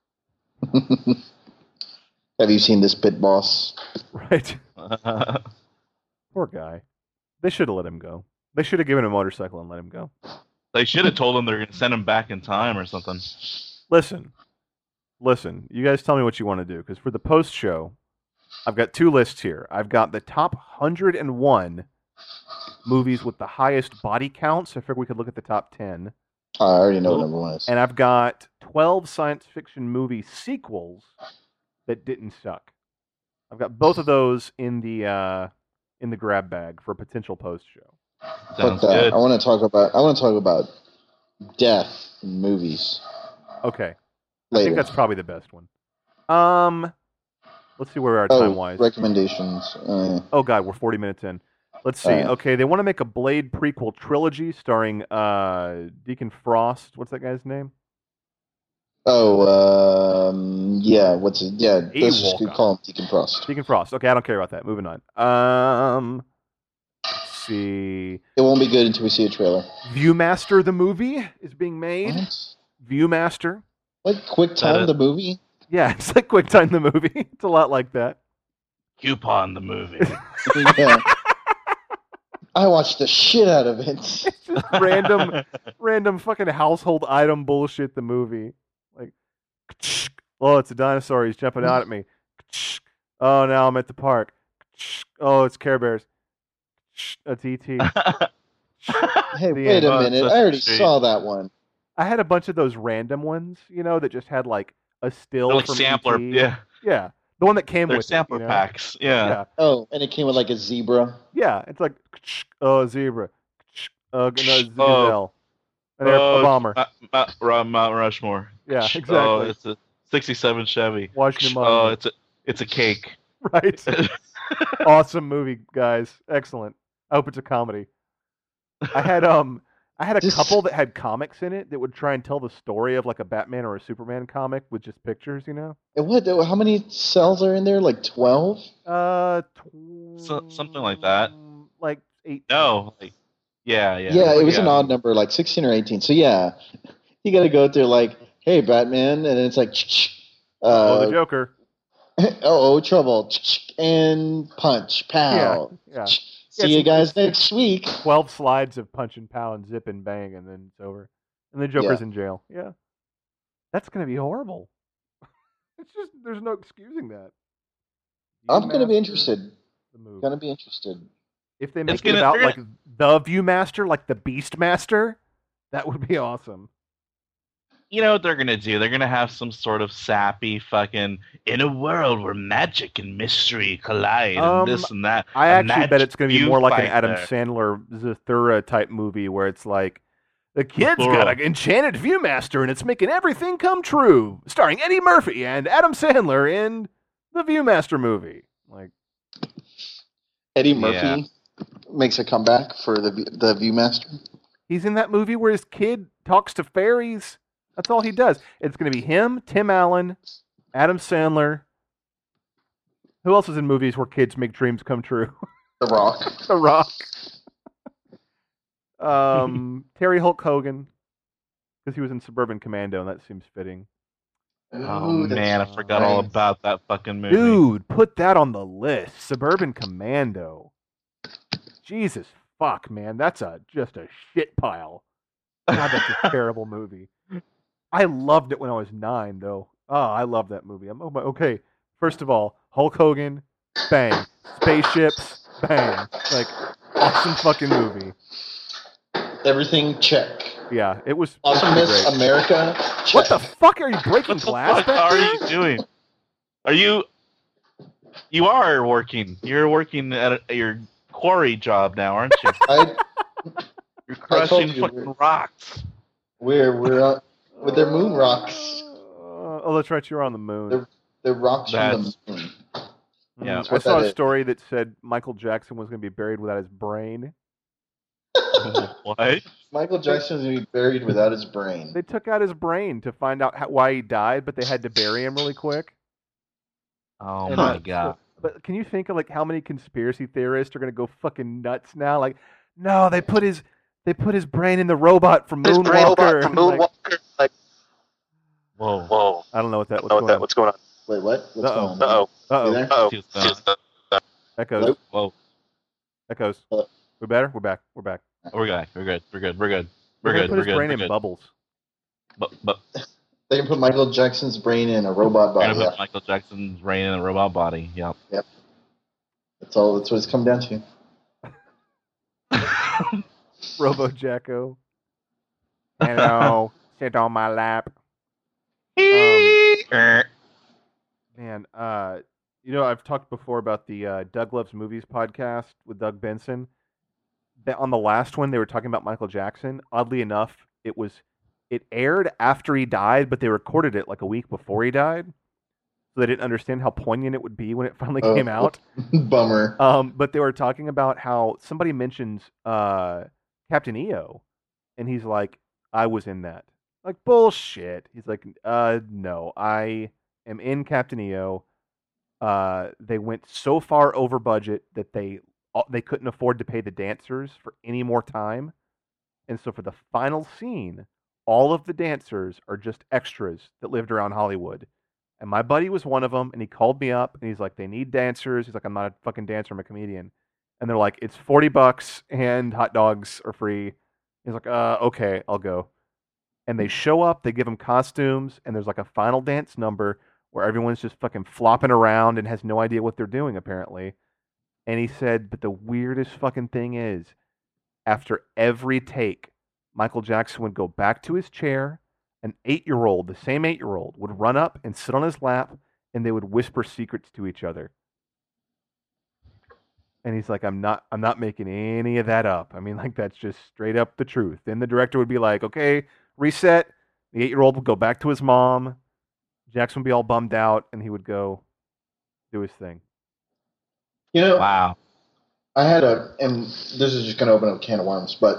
Have you seen this pit boss? Right. Poor guy. They should have let him go. They should have given him a motorcycle and let him go. They should have told him they're going to send him back in time or something. Listen. You guys tell me what you want to do, because for the post show, I've got two lists here. I've got the top 101 movies with the highest body counts. I figured we could look at the top 10. I already know what number one is. And I've got 12 science fiction movie sequels that didn't suck. I've got both of those in the grab bag for a potential post show. Sounds Fuck that. good. I want to talk about death in movies Okay. I later. think that's probably the best one. Let's see where we are time-wise. recommendations. Oh god, we're 40 minutes in. Let's see. Okay, they want to make a Blade prequel trilogy starring Deacon Frost. What's that guy's name? Yeah. What's it? Yeah, let's just Ewok. call him Deacon Frost. Deacon Frost. Okay, I don't care about that. Moving on. Let's see. It won't be good until we see a trailer. Viewmaster the movie is being made. What? Viewmaster. Like QuickTime the movie? Yeah, it's like QuickTime the movie. It's a lot like that. Coupon the movie. Yeah. I watched the shit out of it. It's just random fucking household item bullshit. The movie, like, oh, it's a dinosaur. He's jumping out at me. Oh, now I'm at the park. Oh, it's Care Bears. That's ET. Hey, The wait end. a Oh, minute. it's I already such a saw that one. I had a bunch of those random ones, that just had like a still They're like from sampler. ET. Yeah, The one that came they're with sampler it, packs. Yeah. Yeah, Oh, and it came with like a zebra. yeah. It's like, oh, zebra. Oh, no, Oh. gazelle. a bomber. Mount Rushmore. Yeah, Oh, exactly. it's a '67 Chevy. Washington Oh, Monument. it's a cake. Right. Awesome movie, guys. Excellent. I hope it's a comedy. I had a Just- couple that had comics in it that would try and tell the story of like a Batman or a Superman comic with just pictures, you know? How many cells are in there? Like 12? Something like that. Like 8. No, like, yeah. Yeah, it was an yeah. odd number, like 16 or 18. So yeah, you got to go through like, hey, Batman, and it's like, Oh, the Joker. oh, trouble, and punch, pow. Yeah. See you guys next week. 12 slides of punch and pow and zip and bang, and then it's over. And the Joker's in jail. Yeah. That's going to be horrible. It's just, there's no excusing that. I'm going to be Viewmaster, interested. The movie. Going to be interested. If they make It's it gonna- about they're like the Viewmaster, like the Beastmaster, that would be awesome. You know what they're gonna do? They're gonna have some sort of sappy fucking in a world where magic and mystery collide and this and that. I a actually magic bet it's going to be more like an viewfighter. Adam Sandler Zathura type movie where it's like the kid's Zathura. got an enchanted Viewmaster and it's making everything come true, starring Eddie Murphy and Adam Sandler in the Viewmaster movie. Like, Eddie Murphy makes a comeback for the Viewmaster. he's in that movie where his kid talks to fairies. That's all he does. It's going to be him, Tim Allen, Adam Sandler. Who else is in movies where kids make dreams come true? The Rock. The Rock. Terry Hulk Hogan, because he was in Suburban Commando, and that seems fitting. Oh Ooh, that's man, I forgot all right. about that fucking movie. Dude, put that on the list. Suburban Commando. Jesus fuck, man, that's just a shit pile. God, that's a terrible movie. I loved it when I was 9, though. Oh, I love that movie. Okay. First of all, Hulk Hogan, bang. Spaceships, bang. Like, awesome fucking movie. Everything check. Yeah, it was Awesomeness, great. America. Check. What the fuck are you breaking What the glass fuck back are there? you doing? Are you? You are working. You're working at your quarry job now, aren't you? You're crushing you, fucking rocks. We're with their moon rocks. Oh, that's right. You're on the moon. They're rocks from That's- the moon. Yeah. That's I what saw that a is. story that said Michael Jackson was going to be buried without his brain. What? Michael Jackson's gonna be buried without his brain. They took out his brain to find out why he died, but they had to bury him really quick. Oh And, my uh, god. But can you think of like how many conspiracy theorists are going to go fucking nuts now? Like, no, they put his brain in the robot from Moonwalker. Like, Whoa. I don't know what that was. What's going on? Wait, what? What's Uh-oh. going on? Uh-oh. You there? Uh-oh. Echoes. Hello? Whoa. Echoes. Hello? We're better? We're back. We're back. We're good. We're good. We're good. We're good. We're We're gonna good. put We're his good. brain We're in good. bubbles. But They can put Michael Jackson's brain in a robot we're body. gonna Yeah. put Michael Jackson's brain in a robot body. Yep. That's all. That's what it's come down to. Robo Jacko. Hello. Sit on my lap. Man, you know, I've talked before about the Doug Loves Movies podcast with Doug Benson. On the last one, they were talking about Michael Jackson. Oddly enough, it aired after he died, but they recorded it like a week before he died. So they didn't understand how poignant it would be when it finally Oh. came out. Bummer. But they were talking about how somebody mentions Captain EO, and he's like, I was in that. Like, bullshit. He's like, no, I am in Captain EO. They went so far over budget that they couldn't afford to pay the dancers for any more time. And so for the final scene, all of the dancers are just extras that lived around Hollywood. And my buddy was one of them, and he called me up, and he's like, they need dancers. He's like, I'm not a fucking dancer, I'm a comedian. And they're like, it's $40 and hot dogs are free. He's like, okay, I'll go. And they show up, they give them costumes, and there's like a final dance number where everyone's just fucking flopping around and has no idea what they're doing, apparently. And he said, but the weirdest fucking thing is, after every take, Michael Jackson would go back to his chair. An 8-year-old, the same 8-year-old, would run up and sit on his lap, and they would whisper secrets to each other. And he's like, I'm not making any of that up. I mean, like, that's just straight up the truth. Then the director would be like, okay, reset. The 8-year-old would go back to his mom. Jackson would be all bummed out, and he would go do his thing. You know, Wow. I had and this is just going to open up a can of worms, but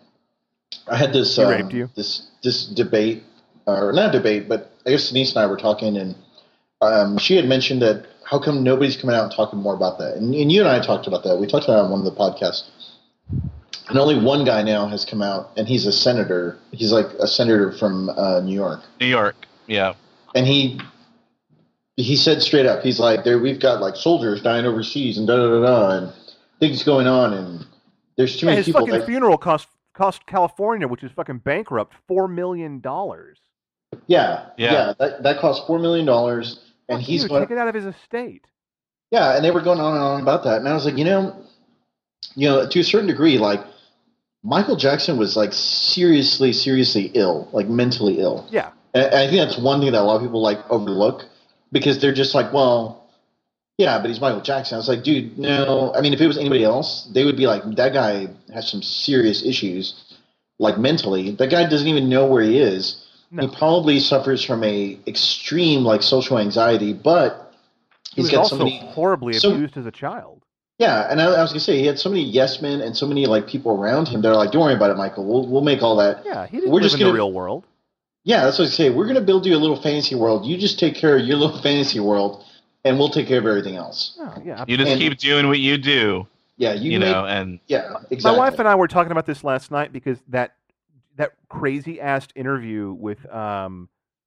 I had this He raped you? this debate, or not debate, but I guess Denise and I were talking, and she had mentioned that how come nobody's coming out and talking more about that? And you and I talked about that. We talked about it on one of the podcasts. And only one guy now has come out, and he's a senator. He's like a senator from New York. New York. Yeah. And he said straight up, he's like, we've got like soldiers dying overseas and and things going on, and there's too many his people. fucking funeral cost California, which is fucking bankrupt, $4 million. Yeah. That cost $4 million, and he's going take it out of his estate. Yeah, and they were going on and on about that, and I was like, you know, to a certain degree, like Michael Jackson was like seriously ill, like mentally ill. Yeah, and I think that's one thing that a lot of people like overlook because they're just like, well, yeah, but he's Michael Jackson. I was like, dude, no. I mean, if it was anybody else, they would be like, that guy has some serious issues, like mentally. That guy doesn't even know where he is. No. He probably suffers from a extreme like social anxiety, but he's got also horribly abused as a child. Yeah, and I was gonna say he had so many yes men and so many like people around him that are like, don't worry about it, Michael. We'll make all that. Yeah, he didn't live in the real world. Yeah, that's what I say. We're gonna build you a little fantasy world. You just take care of your little fantasy world, and we'll take care of everything else. Oh, yeah, you just keep doing what you do. Yeah, and yeah, exactly. My wife and I were talking about this last night because that crazy ass interview with Martin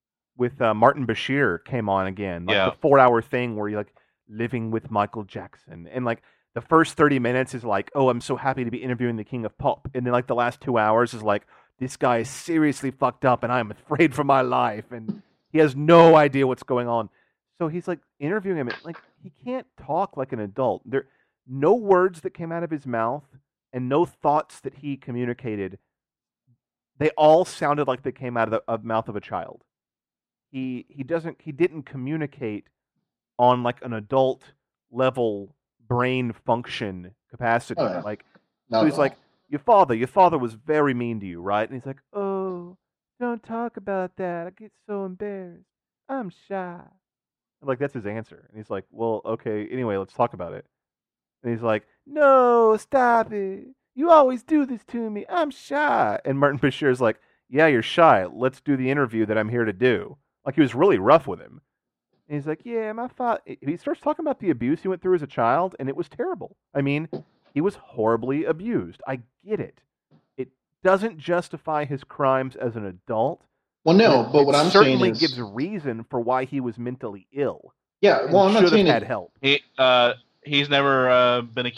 Bashir came on again. Like the 4-hour thing where you're like living with Michael Jackson, and like the first 30 minutes is like, oh, I'm so happy to be interviewing the king of pop, and then like the last 2 hours is like, this guy is seriously fucked up and I'm afraid for my life, and he has no idea what's going on. So he's like interviewing him, and like he can't talk like an adult. There no words that came out of his mouth and no thoughts that he communicated. They all sounded like they came out of the mouth of a child. He didn't communicate on like an adult level brain function capacity. Oh, yeah. Like so he's like, your father was very mean to you, right? And he's like, oh, don't talk about that. I get so embarrassed. I'm shy. I'm like, that's his answer. And he's like, well, okay, anyway, let's talk about it. And he's like, no, stop it. You always do this to me. I'm shy. And Martin Bashir's like, yeah, you're shy. Let's do the interview that I'm here to do. Like, he was really rough with him. And he's like, yeah, my father. He starts talking about the abuse he went through as a child, and it was terrible. I mean, he was horribly abused. I get it. It doesn't justify his crimes as an adult. Well, no, but what I'm saying is... certainly gives reason for why he was mentally ill. Yeah, well, I'm not saying... should have had help. He's never been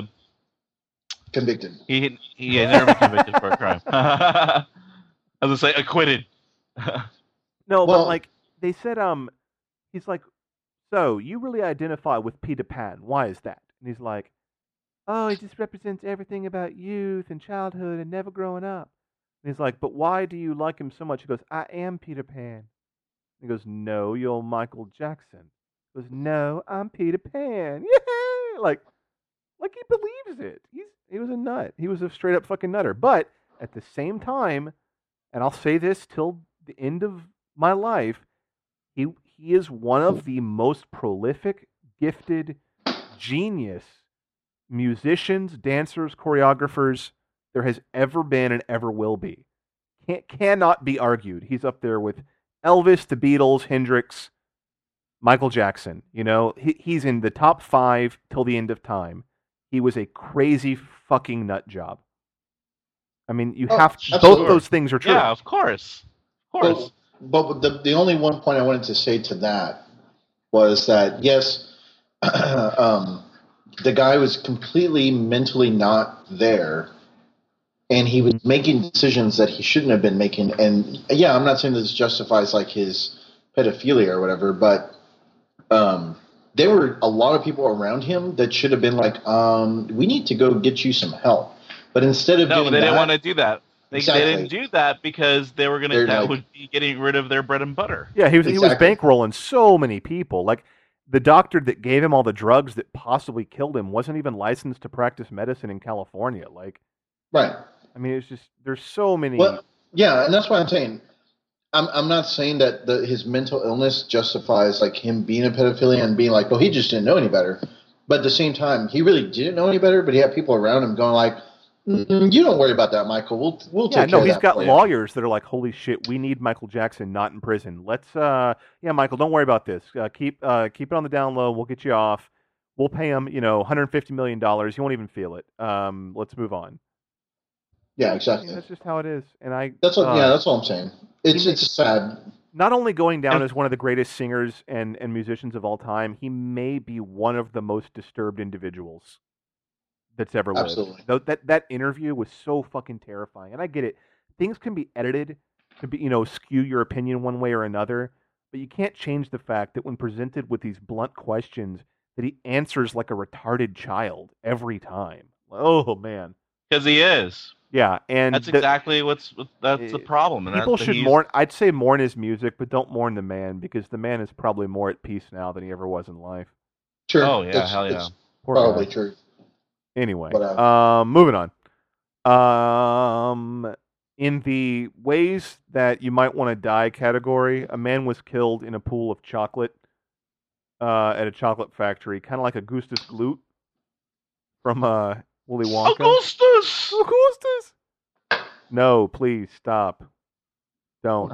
convicted. He has never been convicted for a crime. I was going to say acquitted. No, but like, they said, he's like, so, you really identify with Peter Pan. Why is that? And he's like, oh, he just represents everything about youth and childhood and never growing up. And he's like, but why do you like him so much? He goes, I am Peter Pan. He goes, no, you're Michael Jackson. He goes, no, I'm Peter Pan. Yeah! Like he believes it. He was a nut. He was a straight up fucking nutter. But at the same time, and I'll say this till the end of my life, he is one of the most prolific, gifted, genius musicians, dancers, choreographers there has ever been and ever will be. Cannot be argued. He's up there with Elvis, the Beatles, Hendrix, Michael Jackson. You know, he's in the top 5 till the end of time. He was a crazy fucking nut job. I mean, you have to, both those things are true. Yeah, of course. Of course. But the only one point I wanted to say to that was that, yes, the guy was completely mentally not there, and he was making decisions that he shouldn't have been making. And yeah, I'm not saying this justifies like his pedophilia or whatever, but there were a lot of people around him that should have been like, we need to go get you some help. But instead of doing they that, didn't want to do that. They Exactly. didn't do that because they were that would be getting rid of their bread and butter. Yeah, he was bankrolling so many people. Like, the doctor that gave him all the drugs that possibly killed him wasn't even licensed to practice medicine in California. Like, Right. I mean, it's just there's so many. Well, yeah, and that's why I'm saying I'm not saying that his mental illness justifies like him being a pedophilia and being like, well, he just didn't know any better. But at the same time, he really didn't know any better. But he had people around him going like, "You don't worry about that, Michael. We'll Yeah, take no, care of he's that got for you." lawyers that are like, holy shit, we need Michael Jackson not in prison. Let's, yeah, Michael, don't worry about this. Keep it on the down low. We'll get you off. We'll pay him, $150 million. He won't even feel it. Let's move on. Yeah, I mean, exactly. that's just how it is. And That's what. Yeah, that's all I'm saying. It's sad. not only going down as one of the greatest singers and musicians of all time, he may be one of the most disturbed individuals that's ever lived. Absolutely. That interview was so fucking terrifying. And I get it. Things can be edited to be, skew your opinion one way or another, but you can't change the fact that when presented with these blunt questions, that he answers like a retarded child every time. Oh man. Because he is. Yeah, and That's exactly that's the problem. And people that should he's- mourn. I'd say mourn his music, but don't mourn the man because the man is probably more at peace now than he ever was in life. Sure. Oh yeah, it's, hell yeah. It's Poor probably guy. true. Anyway, But, moving on. In the ways that you might want to die category, a man was killed in a pool of chocolate at a chocolate factory, kind of like Augustus Gloop from Willy Wonka. Augustus. Augustus! No, please stop. Don't.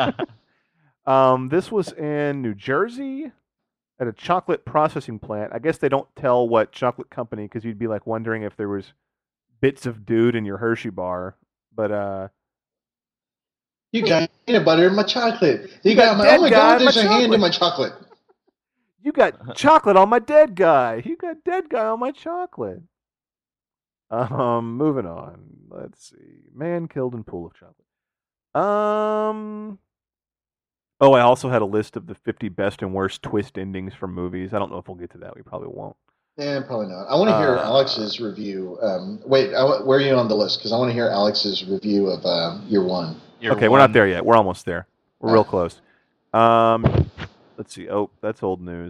This was in New Jersey at a chocolate processing plant. I guess they don't tell what chocolate company because you'd be like wondering if there was bits of dude in your Hershey bar. But you got peanut butter in my chocolate. You got got my. dead Oh my guy God! in my There's a hand chocolate. in my chocolate. you got chocolate on my dead guy. You got dead guy on my chocolate. Moving on. Let's see. Man killed in pool of chocolate. Oh, I also had a list of the 50 best and worst twist endings from movies. I don't know if we'll get to that. We probably won't. Yeah, probably not. I want to hear Alex's review. Wait, where are you on the list? Because I want to hear Alex's review of Year One. Okay, we're not there yet. We're almost there. We're real close. Let's see. Oh, that's old news.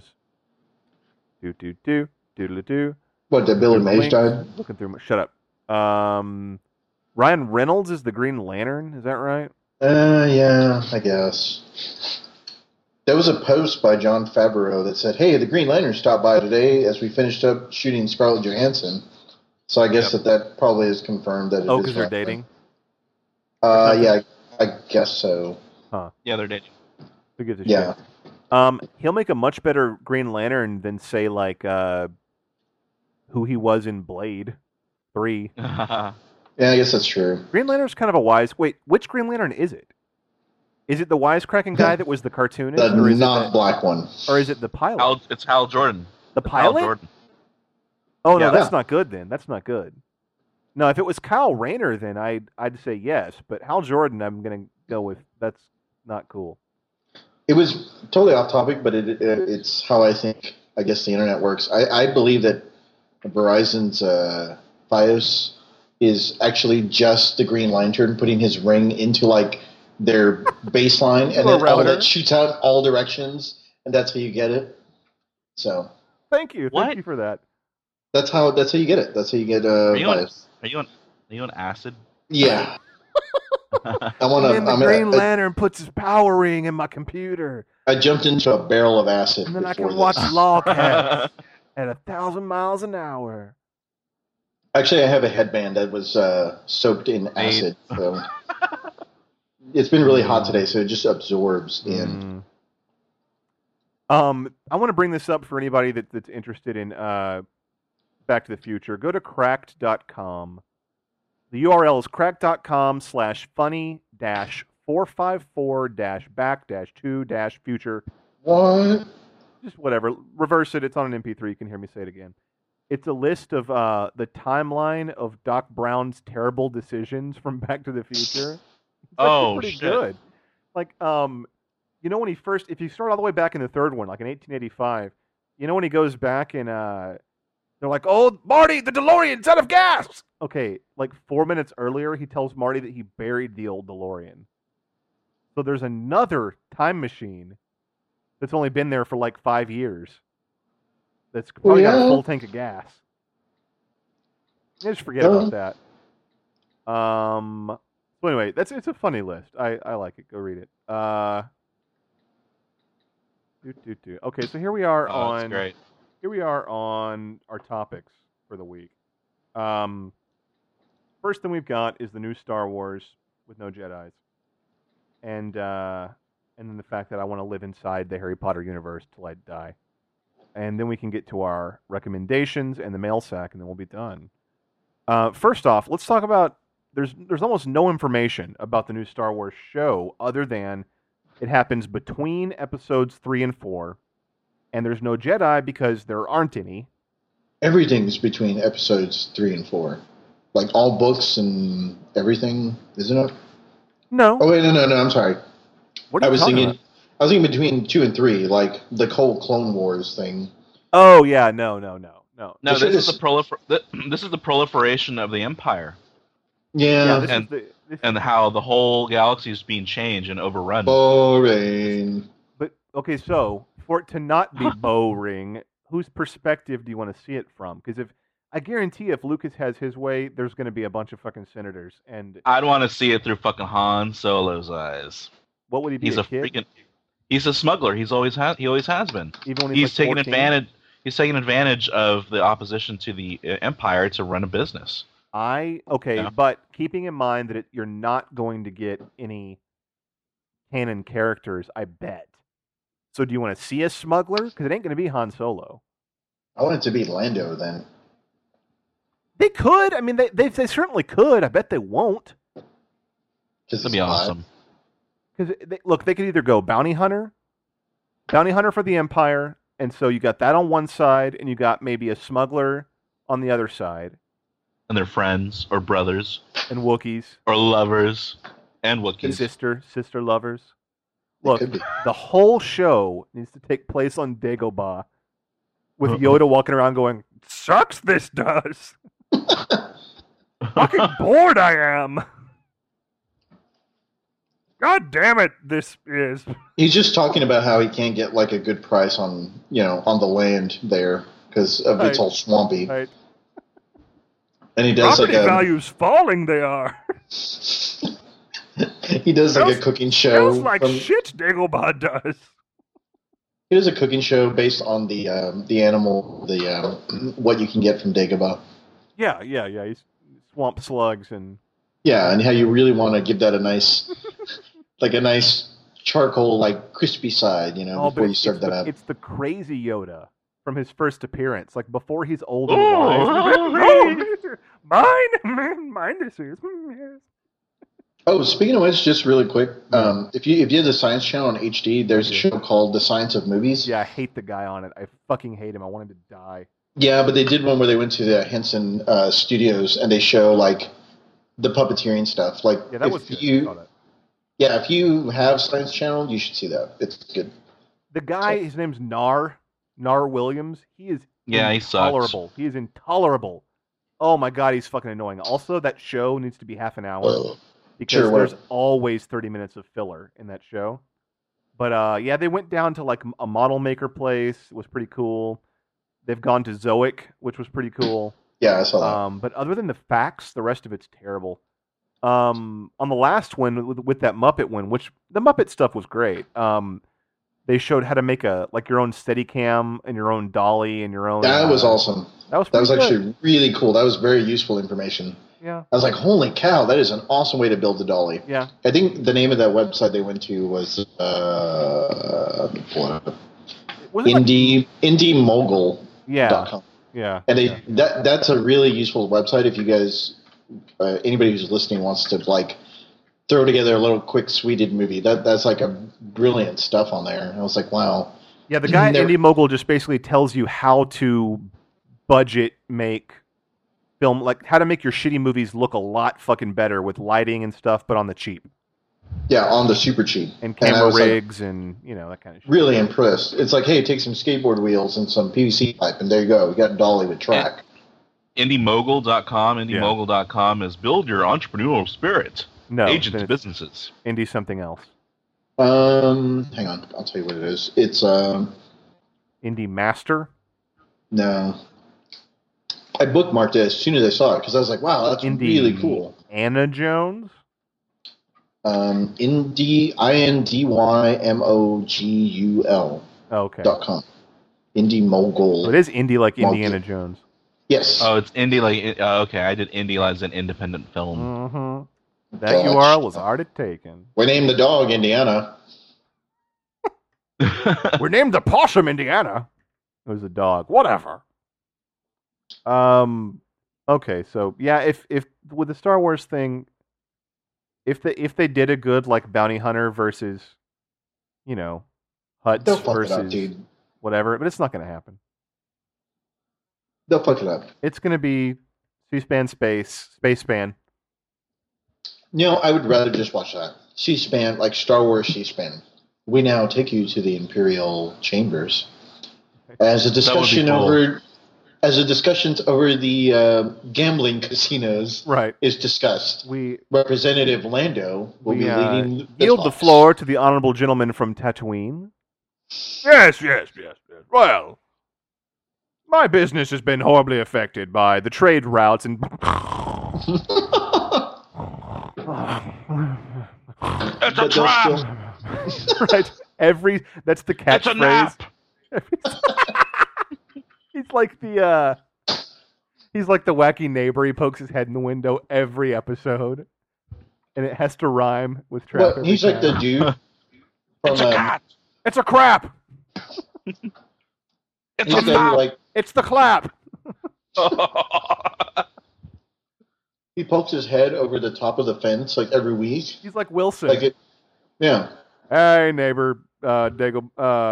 Do. What, that Billy Mays died? Looking through my... Shut up. Ryan Reynolds is the Green Lantern. Is that right? Yeah, I guess. There was a post by Jon Favreau that said, "Hey, the Green Lantern stopped by today as we finished up shooting Scarlett Johansson." So I guess that probably is confirmed that it is. Oh, because they're Ryan dating? Yeah, I guess so. Yeah, they're dating. Who gives a Yeah. shit? He'll make a much better Green Lantern than, say, like, who he was in Blade 3. Yeah, I guess that's true. Green Lantern's kind of a wise... Wait, which Green Lantern is it? Is it the wisecracking guy that was the cartoonist? The or is not it black one. Or is it the pilot? It's Hal Jordan. The It's Hal pilot? Jordan. Oh, no, Yeah. that's not good then. That's not good. No, if it was Kyle Rayner, then I'd say yes. But Hal Jordan, I'm going to go with that's not cool. It was totally off topic, but it's how I think, I guess, the internet works. I believe that Verizon's Fios is actually just the Green Lantern putting his ring into, like, their baseline, and then all that shoots out all directions, and that's how you get it. So Thank you. What? Thank you for that. that's how you get it. That's how you get Are you on, Fios. are you on acid? Yeah. I want And then the to. Green Lantern puts his power ring in my computer, I jumped into a barrel of acid. and then I before can watch this. Lawcats at 1,000 miles an hour. Actually, I have a headband that was soaked in acid. So it's been really hot today, so it just absorbs in. I want to bring this up for anybody that's interested in Back to the Future. Go to cracked.com. The URL is cracked.com/funny-454-back-2-future. What? Just whatever. Reverse it. It's on an MP3. You can hear me say it again. It's a list of the timeline of Doc Brown's terrible decisions from Back to the Future. It's actually pretty shit. good. Like, when he first, if you start all the way back in the third one, like in 1885, when he goes back and they're like, "Oh, Marty, the DeLorean's out of gas." Okay, like 4 minutes earlier, he tells Marty that he buried the old DeLorean. So there's another time machine that's only been there for like 5 years. that's probably got a Yeah. full tank of gas. Yeah, just forget about that. So anyway, it's a funny list. I like it. Go read it. Okay, so here we are Oh, that's on great. here we are on our topics for the week. First thing we've got is the new Star Wars with no Jedi's, and then the fact that I want to live inside the Harry Potter universe till I die, and then we can get to our recommendations and the mail sack, and then we'll be done. First off, let's talk about there's almost no information about the new Star Wars show other than it happens between episodes 3 and 4, and there's no Jedi because there aren't any. Everything's between episodes 3 and 4. Like all books and everything, isn't it? No. Oh wait, no, I'm sorry. What are you talking about? I was thinking between 2 and 3, like the whole Clone Wars thing. Oh yeah, no. No, This this is- is this is the proliferation of the Empire Yeah, this and- is the this, and how the whole galaxy is being changed and overrun. boring. but okay, so for it to not be boring, whose perspective do you want to see it from? Because I guarantee if Lucas has his way, there's going to be a bunch of fucking senators, and I'd want to see it through fucking Han Solo's eyes. what would he be? He's a kid? freaking. He's a smuggler. He always has been. Even when He's like taking 14? advantage. He's taking advantage of the opposition to the Empire to run a business. Okay, Yeah. but keeping in mind that you're not going to get any canon characters, I bet. So do you want to see a smuggler? Because it ain't going to be Han Solo. I want it to be Lando then. They could. I mean, they certainly could. I bet they won't. Because That'd be awesome. Because look, they could either go bounty hunter for the Empire, and so you got that on one side, and you got maybe a smuggler on the other side, And they're friends or brothers and Wookiees, or lovers and and Wookiees. sister lovers. It Look, could be. the whole show needs to take place on Dagobah, with Yoda walking around going, "Sucks, this does. Fucking bored I am. God damn it, this is." He's just talking about how he can't get like a good price on on the land there because of Right. it's all swampy, Right. and he does Property like a values falling. They are. he does like a Smells- cooking show. Feels like from- shit. Dagobah does. He does a cooking show based on the animal, what you can get from Dagobah. Yeah. He's swamp slugs and Yeah, and how you really want to give that a nice, like a nice charcoal, like crispy side, before you serve that up. It's the crazy Yoda from his first appearance, like before he's old and Oh, wise. Mine. This is. Yes. Oh, speaking of which, just really quick, if you have the Science Channel on HD, there's a show called The Science of Movies. Yeah, I hate the guy on it. I fucking hate him. I want him to die. Yeah, but they did one where they went to the Henson Studios and they show like the puppeteering stuff. Like, Yeah, that was good. I saw that. if you have Science Channel, you should see that. It's good. The guy, his name's Nar Williams. He is Yeah, he sucks. intolerable. He is intolerable. Oh my god, he's fucking annoying. Also, that show needs to be half an hour because Sure, there's whatever. always 30 minutes of filler in that show. But yeah, they went down to like a model maker place. It was pretty cool. They've gone to Zoic, which was pretty cool. Yeah, I saw that. But other than the facts, the rest of it's terrible. On the last one with that Muppet one, which the Muppet stuff was great. They showed how to make your own Steadicam and your own dolly and your own. That was awesome. That was That was pretty good. actually really cool. That was very useful information. Yeah. I was like, holy cow, that is an awesome way to build the dolly. Yeah. I think the name of that website they went to was let me pull it up. Was it like- IndieMogul.com. yeah. Yeah. And yeah. that's a really useful website if you guys, anybody who's listening wants to like throw together a little quick sweeted movie. That's like a brilliant stuff on there. And I was like, wow. Yeah, the guy at Never- Indie Mogul just basically tells you how to budget make film, like how to make your shitty movies look a lot fucking better with lighting and stuff, but on the cheap. Yeah, on the super cheap. And I camera was like, rigs and, that kind of shit. really impressed. It's like, hey, take some skateboard wheels and some PVC pipe, and there you go. We got dolly with track. IndieMogul.com. IndieMogul.com is build your entrepreneurial spirit. No, Agents then it's businesses. Indie something else. Hang on, I'll tell you what it is. It's Indie Master. No. I bookmarked it as soon as I saw it because I was like, wow, that's really cool. Indiana Jones? INDYMOGUL.com. Okay. Indie Mogul. So it is indie like Indiana Jones. Yes. Oh, it's indie like okay. I did indie as an independent film. Mm-hmm. That URL was already taken. We named the dog Indiana. We named the possum Indiana. It was a dog. Whatever. Okay, so yeah, if with the Star Wars thing, if they did a good like Bounty Hunter versus, Hutts They'll fuck versus it up, dude. whatever, but it's not going to happen. They'll fuck it up. It's going to be C-SPAN Space-SPAN. I would rather just watch that. C-SPAN, like Star Wars C-SPAN. We now take you to the Imperial Chambers as a discussion over the gambling casinos is discussed. Representative Lando will be leading the yield the floor to the honorable gentleman from Tatooine. Yes. Well, my business has been horribly affected by the trade routes and. It's a trap. Right. That's the catchphrase. It's a nap. He's like the wacky neighbor. He pokes his head in the window every episode, and it has to rhyme with trap. Well, he's like the dude from It's a cat. It's a crap. It's a nap. It's the clap. He pokes his head over the top of the fence like every week. He's like Wilson. Yeah. Hey, neighbor, Lando.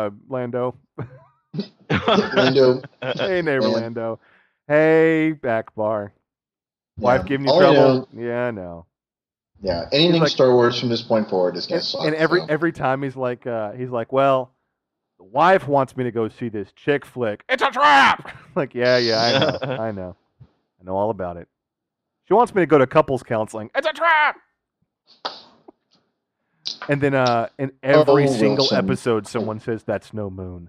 Lando. Hey, neighbor, Lando. Hey, back bar. Wife giving you trouble? Yeah, no. Yeah, anything Star Wars from this point forward is gonna suck. And every time he's like, well, the wife wants me to go see this chick flick. It's a trap. Like, yeah, I know all about it. She wants me to go to couples counseling. It's a trap. And then in every single episode, someone says that's no moon.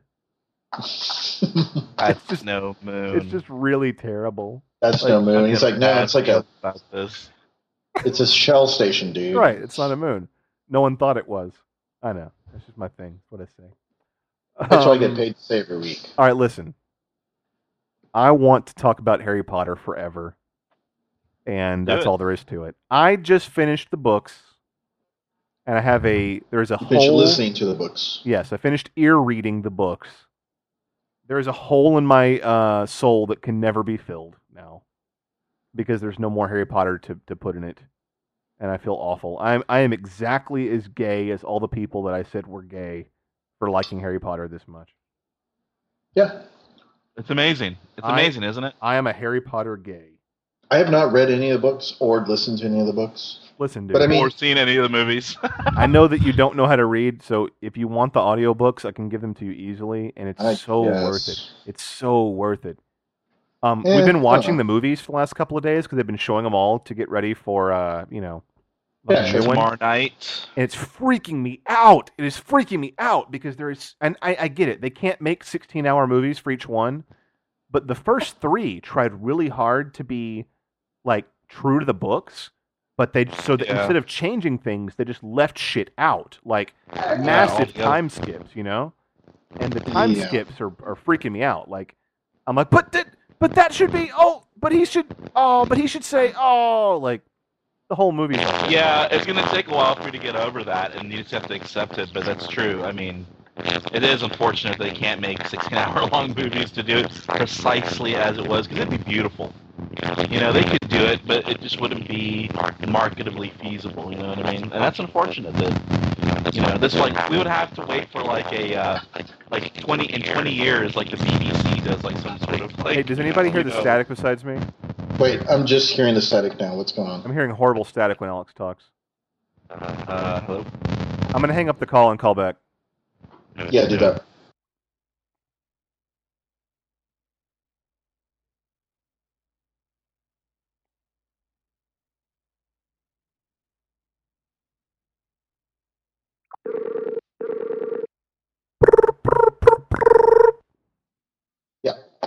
That's just no moon. It's just really terrible. That's no moon. He's like, no, it's like about this. It's a shell station, dude. Right, it's not a moon. No one thought it was. I know. That's just my thing. That's what I say. That's what I get paid to say every week. All right, listen. I want to talk about Harry Potter forever. And that's all there is to it. I just finished the books. And I have there's a whole... listening to the books. Yes, I finished ear reading the books. There's a hole in my soul that can never be filled now. Because there's no more Harry Potter to put in it. And I feel awful. I am exactly as gay as all the people that I said were gay for liking Harry Potter this much. Yeah. It's amazing. It's amazing, isn't it? I am a Harry Potter gay. I have not read any of the books or listened to any of the books. Listen, dude. But I mean, or seen any of the movies. I know that you don't know how to read, so if you want the audiobooks, I can give them to you easily, and it's worth it. It's so worth it. We've been watching the movies for the last couple of days because they've been showing them all to get ready for, tomorrow night. And it's freaking me out. It is freaking me out because and I get it. They can't make 16-hour movies for each one, but the first 3 tried really hard to be like true to the books, but instead of changing things, they just left shit out, like massive time skips, And the time skips are freaking me out. Like, I'm like, but that should be, but he should say, like, the whole movie. Yeah, it's going to take a while for you to get over that, and you just have to accept it, but that's true. I mean, it is unfortunate they can't make 16-hour-long movies to do it precisely as it was, because it'd be beautiful. They could do it, but it just wouldn't be marketably feasible, you know what I mean? And that's unfortunate that, this, we would have to wait for, in 20 years, like the BBC does, like, some sort of, Hey, does anybody hear the static besides me? Wait, I'm just hearing the static now. What's going on? I'm hearing horrible static when Alex talks. Hello? I'm going to hang up the call and call back. Yeah, do that.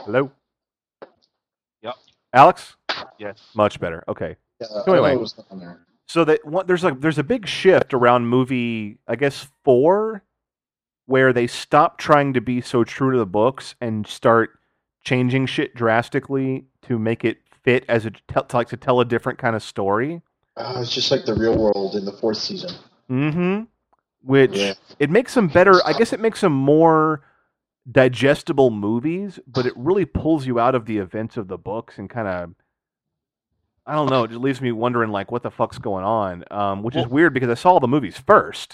Hello? Yep. Alex? Yes. Much better. Okay. Yeah, So I don't know anyway. what was on there. So there's a big shift around movie, I guess 4, where they stop trying to be so true to the books and start changing shit drastically to make it fit as to tell a different kind of story. It's just like the real world in the 4th season. Mm-hmm. Which Yeah. it makes them better. I guess it makes them more digestible movies, but it really pulls you out of the events of the books and kind of, I don't know, it just leaves me wondering like what the fuck's going on, which is weird because I saw the movies first.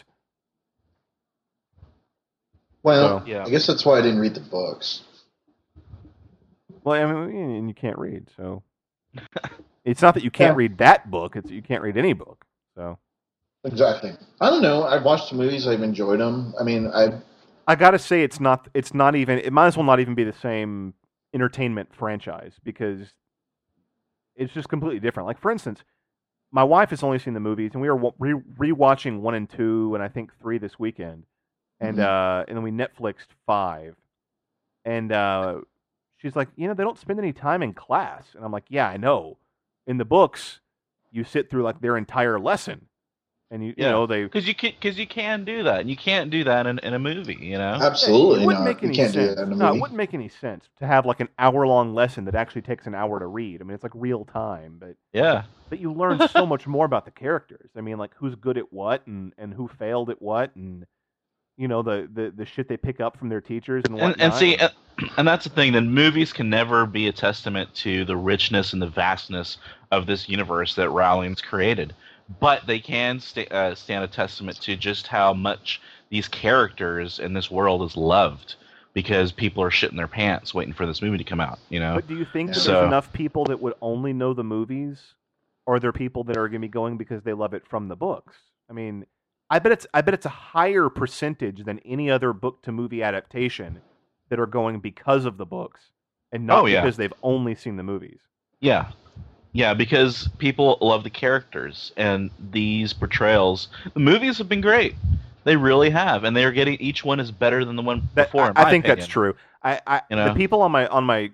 Well, So- Yeah. I guess that's why I didn't read the books. Well, I mean, and you can't read, so it's not that you can't read that book; it's that you can't read any book. So Exactly. I don't know. I've watched the movies. I've enjoyed them. I mean, I gotta say, it's not even. It might as well not even be the same entertainment franchise because it's just completely different. Like for instance, my wife has only seen the movies, and we were rewatching 1 and 2, and I think 3 this weekend, and and then we Netflixed 5, and she's like, they don't spend any time in class, and I'm like, yeah, I know. In the books, you sit through like their entire lesson, and you know they because you can do that, and you can't do that in a movie. You know. absolutely it wouldn't not. make You any can't do sense. that in a No, it movie. wouldn't make any sense to have like an hour-long lesson that actually takes an hour to read. I mean, it's like real time, Yeah. but you learn so much more about the characters. I mean, like who's good at what and who failed at what, and the shit they pick up from their teachers and whatnot. And see, and that's the thing. Then movies can never be a testament to the richness and the vastness of this universe that Rowling's created, but they can stand a testament to just how much these characters in this world is loved because people are shitting their pants waiting for this movie to come out. But do you think that So- there's enough people that would only know the movies, or are there people that are going to be going because they love it from the books? I mean, I bet it's a higher percentage than any other book to movie adaptation that are going because of the books and not Oh, yeah. because they've only seen the movies. Yeah. Yeah, because people love the characters and these portrayals. The movies have been great. They really have, and they're getting each one is better than the one before. I think that's true. The people on my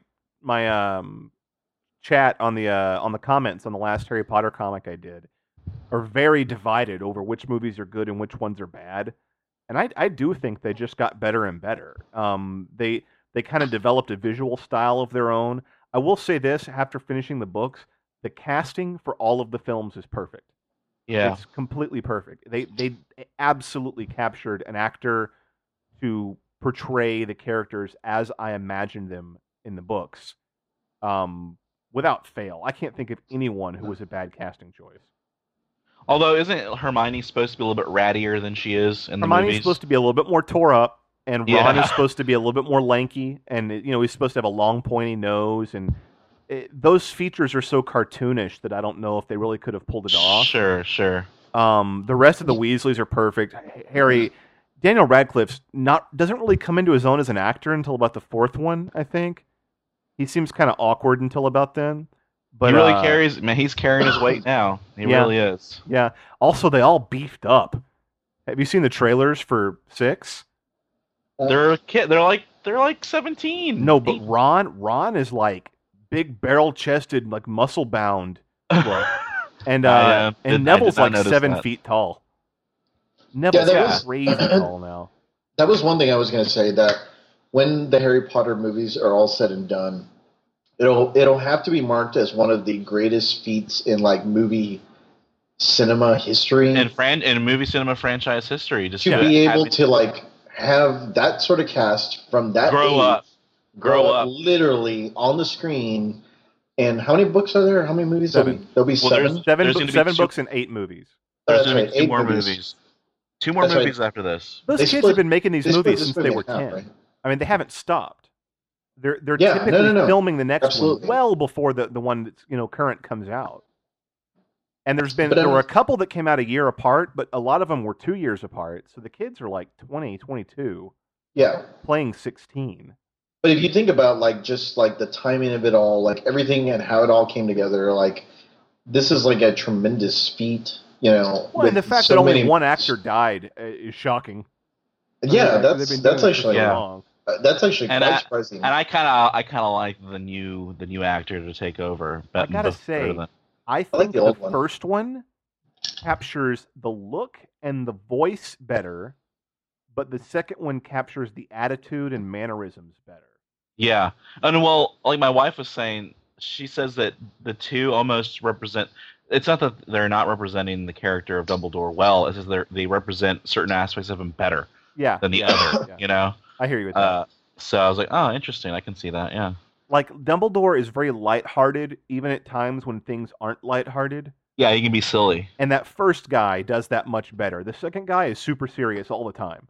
chat on the comments on the last Harry Potter comic I did are very divided over which movies are good and which ones are bad. And I do think they just got better and better. They kind of developed a visual style of their own. I will say this, after finishing the books, the casting for all of the films is perfect. Yeah. It's completely perfect. They absolutely captured an actor to portray the characters as I imagined them in the books, without fail. I can't think of anyone who was a bad casting choice. Although, isn't Hermione supposed to be a little bit rattier than she is in the Hermione's movies? supposed to be a little bit more tore up, and Ron Yeah. is supposed to be a little bit more lanky, and he's supposed to have a long, pointy nose, and those features are so cartoonish that I don't know if they really could have pulled it off. Sure. The rest of the Weasleys are perfect. Daniel Radcliffe doesn't really come into his own as an actor until about the 4th one, I think. He seems kind of awkward until about then. But he really carries. Man, he's carrying his weight now. He Yeah. really is. Yeah. Also, they all beefed up. Have you seen the trailers for 6? They're a kid. They're like 17. No, but Ron is like big barrel-chested, like muscle-bound, look. and I did Neville's not like notice 7 that. feet tall. Neville's that was- crazy tall now. That was one thing I was going to say, that when the Harry Potter movies are all said and done, it'll have to be marked as one of the greatest feats in like movie cinema history. in movie cinema franchise history, just to to be have able it to like have that sort of cast from that grow age, grow up. literally on the screen. And how many books are there? How many movies? 7. There'll be Well, there's 7. There's gonna be 7 two- books and 8 movies. There's That's going to right, be 2 8 more movies. movies. 2 more That's right. movies after this. Those They kids split- have been making these They split movies this since movie they were in half, 10. right? I mean, they haven't stopped. They're Yeah, typically no. filming the next Absolutely. one well before the one that's current comes out. And But there were a couple that came out a year apart, but a lot of them were 2 years apart. So the kids are like 20, 22, Yeah. playing 16. But if you think about like just like the timing of it all, like everything and how it all came together, like this is like a tremendous feat, Well, with and the fact so that only many- one actor died is shocking. I Yeah, mean, they've been that's doing it for actually so Yeah. long. That's actually And quite surprising. And I kind of like the new actor to take over. I gotta say, I like think the the old one. first one captures the look and the voice better, but the second one captures the attitude and mannerisms better. Yeah, and well, like my wife was saying, she says that the two almost represent. It's not that they're not representing the character of Dumbledore well; it's just they represent certain aspects of him better Yeah, than the other. yeah. You know. I hear you with that. So I was like, oh, interesting. I can see that. Yeah. Like Dumbledore is very lighthearted, even at times when things aren't lighthearted. Yeah, he can be silly. And that first guy does that much better. The second guy is super serious all the time.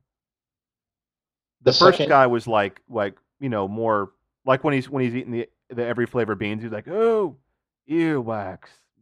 The first guy was like more like when he's eating the every flavor beans. He's like, oh, earwax,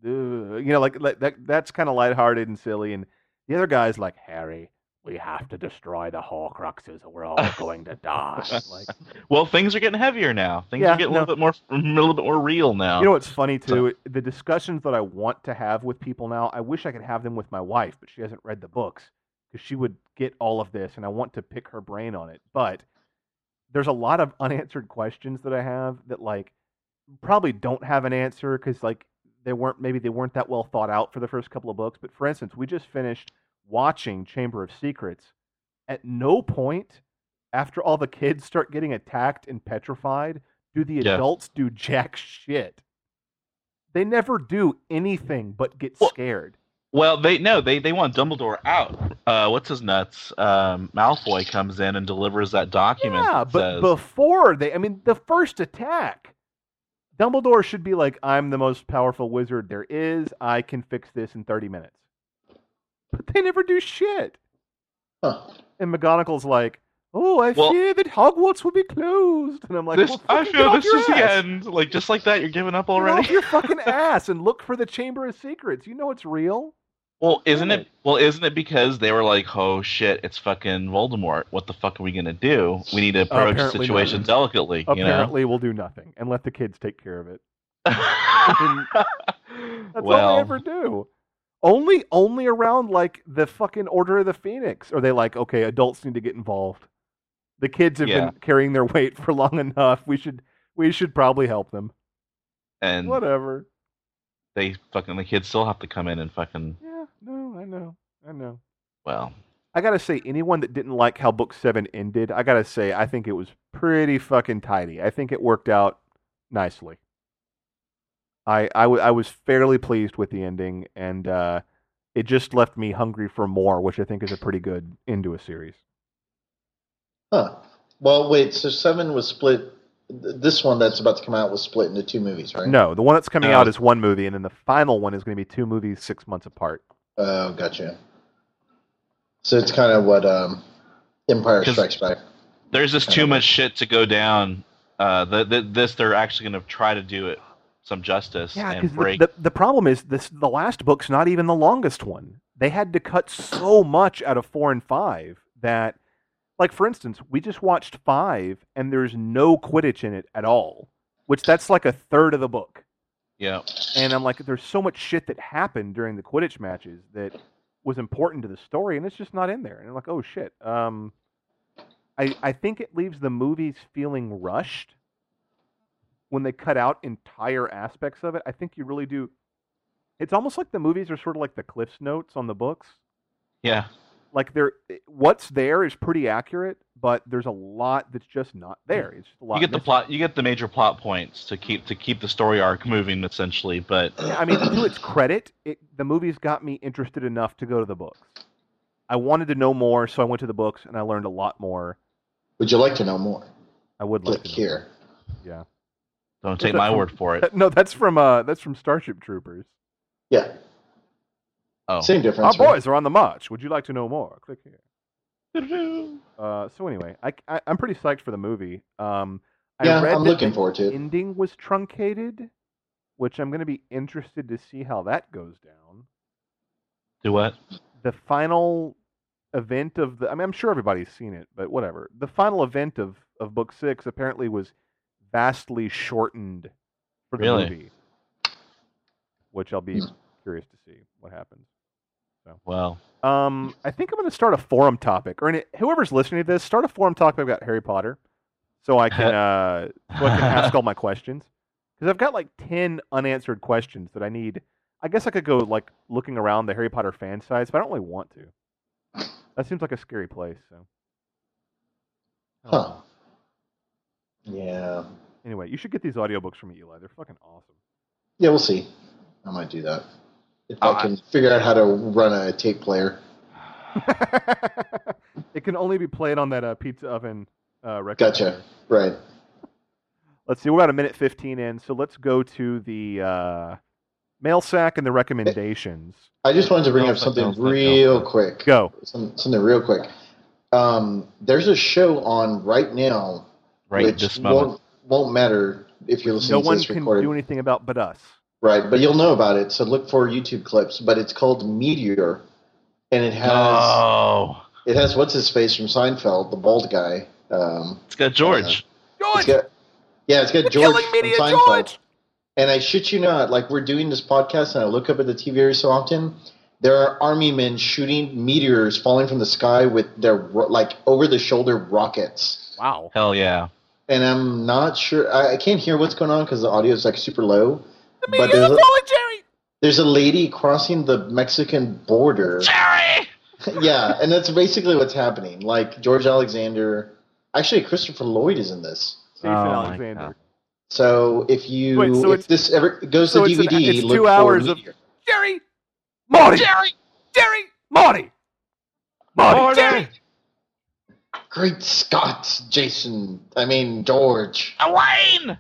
that's kind of lighthearted and silly. And the other guy's like, Harry, we have to destroy the Horcruxes, or we're all going to die. Like, well, things are getting heavier now. Things are getting a little bit more real now. You know what's funny too? The discussions that I want to have with people now, I wish I could have them with my wife, but she hasn't read the books because she would get all of this, and I want to pick her brain on it. But there's a lot of unanswered questions that I have that like probably don't have an answer because like they weren't that well thought out for the first couple of books. But for instance, we just finished watching Chamber of Secrets. At no point after all the kids start getting attacked and petrified do the adults do jack shit. They never do anything but get scared. Well, they want Dumbledore out. What's his nuts? Malfoy comes in and delivers that document. Yeah, but before the first attack, Dumbledore should be like, I'm the most powerful wizard there is. I can fix this in 30 minutes. But they never do shit. Huh. And McGonagall's like, oh, I fear that Hogwarts will be closed. And I'm like, I feel this is the end. Like, just like that, you're giving up already? Get off your fucking ass and look for the Chamber of Secrets. You know it's real. Well, isn't it because they were like, oh shit, it's fucking Voldemort. What the fuck are we gonna do? We need to approach the situation delicately. Apparently we'll do nothing and let the kids take care of it. That's all they ever do. Only around like the fucking Order of the Phoenix are they like, okay, adults need to get involved. The kids have been carrying their weight for long enough. We should probably help them. And whatever. The kids still have to come in and fucking. Yeah, no, I know. Well, I gotta say, anyone that didn't like how Book 7 ended, I gotta say, I think it was pretty fucking tidy. I think it worked out nicely. I was fairly pleased with the ending, and it just left me hungry for more, which I think is a pretty good end to a series. Huh. Well, wait, so 7 was split. This one that's about to come out was split into 2 movies, right? No, the one that's coming out is one movie, and then the final one is going to be 2 movies 6 months apart. Oh, gotcha. So it's kind of what Empire Strikes Back. There's just too much shit to go down. They're actually going to try to do it some justice and break. The problem is the last book's not even the longest one. They had to cut so much out of 4 and 5 that, like for instance, we just watched 5 and there's no Quidditch in it at all, which that's like a third of the book. Yeah. And I'm like, there's so much shit that happened during the Quidditch matches that was important to the story, and it's just not in there. And I'm like, oh shit. I think it leaves the movies feeling rushed when they cut out entire aspects of it. I think you really do. It's almost like the movies are sort of like the Cliff's Notes on the books. Yeah. Like what's there is pretty accurate, but there's a lot that's just not there. It's just a lot. You get the plot. You get the major plot points to keep the story arc moving, essentially. But yeah, I mean, to its credit, the movies got me interested enough to go to the books. I wanted to know more, so I went to the books and I learned a lot more. Would you like to know more? I would like to know here. More. Yeah. Don't take my word for it. No, that's from Starship Troopers. Yeah. Oh. Same difference. Our boys are on the march. Would you like to know more? Click here. So anyway, I'm pretty psyched for the movie. I'm looking forward to it. The ending was truncated, which I'm going to be interested to see how that goes down. Do what? The final event of I'm sure everybody's seen it, but whatever. The final event of Book 6 apparently was vastly shortened for the movie, which I'll be curious to see what happens. So, well, I think I'm going to start a forum topic, or whoever's listening to this, start a forum topic about Harry Potter. so I can ask all my questions. Because I've got like 10 unanswered questions that I need. I guess I could go like looking around the Harry Potter fan sites, but I don't really want to. That seems like a scary place. So. I don't Huh. know. Yeah. Anyway, you should get these audiobooks from me, Eli. They're fucking awesome. Yeah, we'll see. I might do that. If I can figure out how to run a tape player. It can only be played on that pizza oven record. Gotcha. Right. Let's see. We're about a minute 15 in, so let's go to the mail sack and the recommendations. I just wanted to bring up something real quick. Go. Something real quick. There's a show on right now, which this moment. won't matter if you're listening No to one this can recorded. do anything about but us. Right, but you'll know about it, so look for YouTube clips. But it's called Meteor, and it has what's his face from Seinfeld, the bald guy. It's got George. It's got George killing me, from Seinfeld. George! And I shit you not, like we're doing this podcast, and I look up at the TV every so often. There are army men shooting meteors falling from the sky with their like over-the-shoulder rockets. Wow. Hell yeah. And I'm not sure. I can't hear what's going on because the audio is like super low. But there's a lady crossing the Mexican border. Jerry! Yeah, and that's basically what's happening. Like George Alexander, actually Christopher Lloyd is in this. Jason Alexander. So if this ever goes to DVD, it's look 2 for hours of Meteor. Jerry, Marty, Jerry! Marty, Jerry. Great Scott, George. Elaine!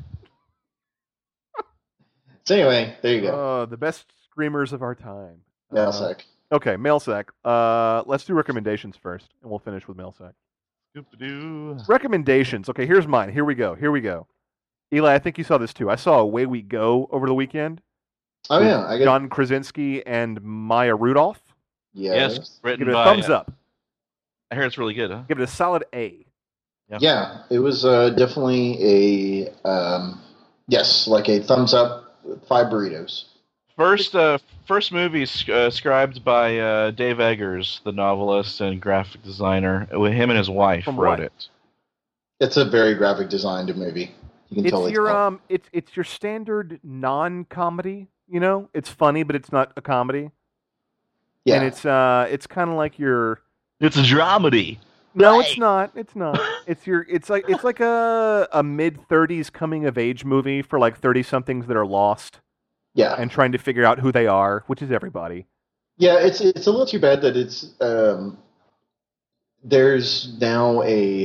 So anyway, there you go. The best screamers of our time. Mail sack. Okay, mail sack. Let's do recommendations first, and we'll finish with mail sack. Recommendations. Okay, here's mine. Here we go. Eli, I think you saw this too. I saw Away We Go over the weekend. Oh yeah, I John Krasinski and Maya Rudolph. Yes, written Give it a by, thumbs up. I hear it's really good, huh? Give it a solid A. Yeah, it was definitely a like a thumbs up. 5 burritos. First movie scribed by Dave Eggers, the novelist and graphic designer. With him and his wife wrote it. It's a very graphic designed movie. You can totally tell. It's your standard non-comedy. You know, it's funny, but it's not a comedy. Yeah, and it's kind of like your. It's a dramedy. No, it's not. It's not. It's like a mid-30s coming of age movie for like 30-somethings that are lost. Yeah. And trying to figure out who they are, which is everybody. Yeah, it's a little too bad that it's there's now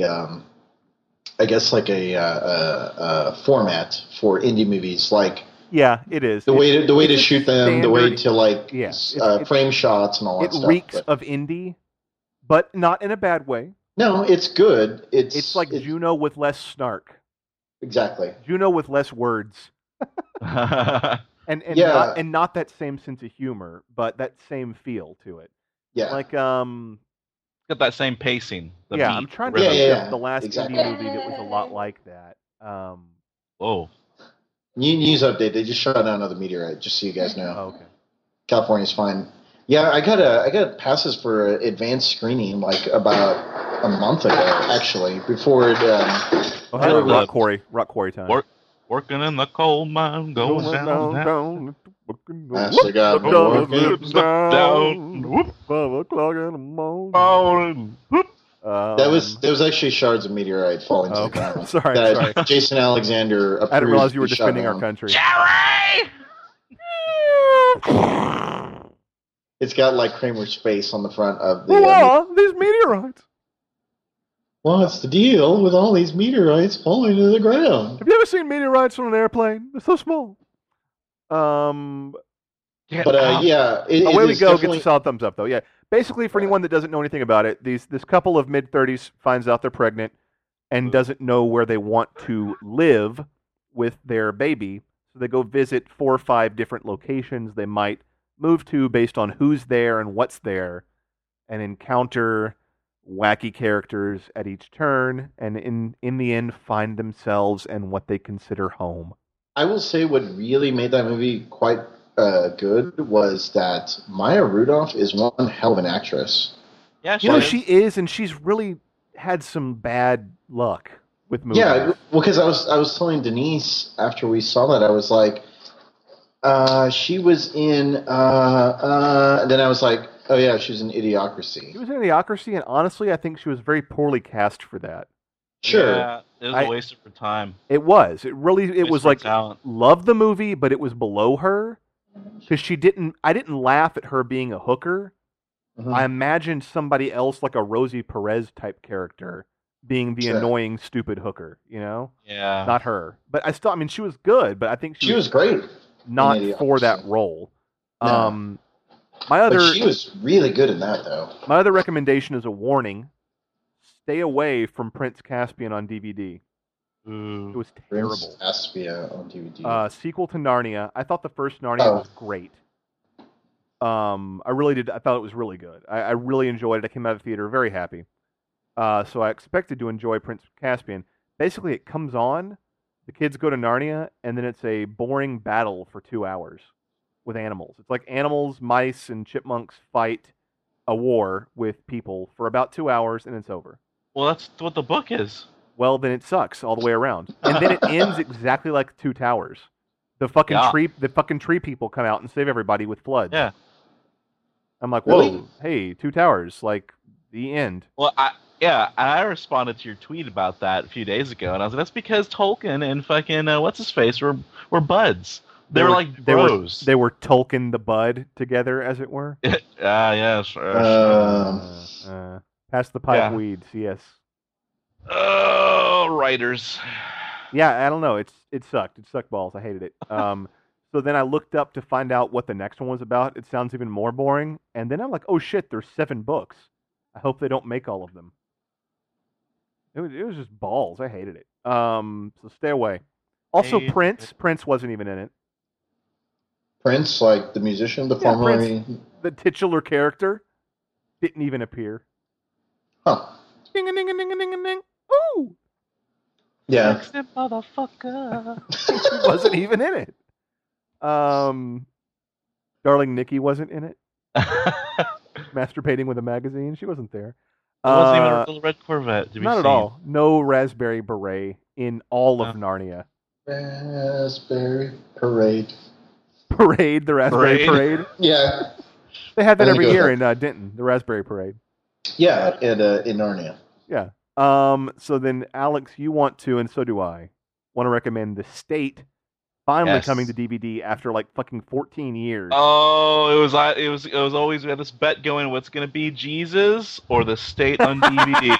I guess like a format for indie movies, like yeah, it is the way to shoot them, standard, the way to like frame shots and all that stuff. It reeks of indie, but not in a bad way. No, it's good. It's like Juno with less snark. Exactly. Juno with less words. and not that same sense of humor, but that same feel to it. Yeah. Like got that same pacing. I'm trying to think of the last indie movie that was a lot like that. Whoa. News update. They just shot down another meteorite, just so you guys know. Oh, okay. California's fine. Yeah, I got passes for advanced screening like about a month ago, actually, before it. Rock quarry time. Working in the coal mine, going down. Master got down. 5 o'clock in the morning. That was actually shards of meteorite falling to the ground. Sorry. Jason Alexander approved. I didn't realize you were defending our country. Jerry! It's got like Kramer's face on the front of the. Who are these meteorites? What's the deal with all these meteorites falling to the ground? Have you ever seen meteorites on an airplane? They're so small. Away We Go gets a solid thumbs up, though. Yeah, basically, for anyone that doesn't know anything about it, this couple of mid-30s finds out they're pregnant and doesn't know where they want to live with their baby, so they go visit 4 or 5 different locations they might move to based on who's there and what's there, and encounter wacky characters at each turn, and in the end find themselves and what they consider home. I will say what really made that movie quite good was that Maya Rudolph is one hell of an actress. Yeah, she is, and she's really had some bad luck. with movies. Yeah, well, because I was telling Denise after we saw that, I was like, she was in, and then I was like, oh yeah, she was in Idiocracy. She was in Idiocracy, and honestly, I think she was very poorly cast for that. Sure. Yeah, it was a waste of her time. It was. It was like, talent. love the movie, but it was below her. Because I didn't laugh at her being a hooker. Mhm. I imagined somebody else, like a Rosie Perez type character, being the Sure. annoying, stupid hooker, Yeah. Not her. But I mean, she was good, but I think She was great. not in for that Idiocracy. role. No. My But she was really good in that, though. My other recommendation is a warning. Stay away from Prince Caspian on DVD. Ooh. It was Prince terrible. Caspian on DVD. Sequel to Narnia. I thought the first Narnia was great. I really did. I thought it was really good. I really enjoyed it. I came out of the theater very happy. So I expected to enjoy Prince Caspian. Basically, it comes on, the kids go to Narnia, and then it's a boring battle for 2 hours with animals. It's like animals, mice, and chipmunks fight a war with people for about 2 hours, and it's over. Well, that's what the book is. Well, then it sucks all the way around. And then it ends exactly like Two Towers. The fucking tree people come out and save everybody with floods. Yeah. I'm like, whoa, Really? hey, Two Towers, like the end. Well, I responded to your tweet about that a few days ago, and I was like, that's because Tolkien and fucking what's his face were buds. They were like bros. They were Tolkien the Bud together, as it were. Yes. Pass the pipe Yeah. weeds, yes. Oh, writers. Yeah, I don't know. It sucked. It sucked balls. I hated it. So then I looked up to find out what the next one was about. It sounds even more boring. And then I'm like, oh shit, there's 7 books. I hope they don't make all of them. It was just balls. I hated it. So stay away. Also, Hated Prince. it. Prince wasn't even in it. Prince, like the musician, the formerly. The titular character didn't even appear. Huh. Ding a ding a ding a ding a ding. Ooh! Yeah. Sexy motherfucker. He wasn't even in it. Darling Nikki wasn't in it. Masturbating with a magazine. She wasn't there. It wasn't even a little red Corvette to be Not seen. at all. No Raspberry Beret in all of Narnia. Raspberry Parade. Parade, the Raspberry Parade. Yeah. They have that I every think it year was in Denton, the Raspberry Parade. Yeah, in Narnia. Yeah. So then, Alex, you want to, and so do I, want to recommend The State finally Yes. coming to DVD after like fucking 14 years. Oh, it was always we had this bet going. What's going to be, Jesus or The State on DVD?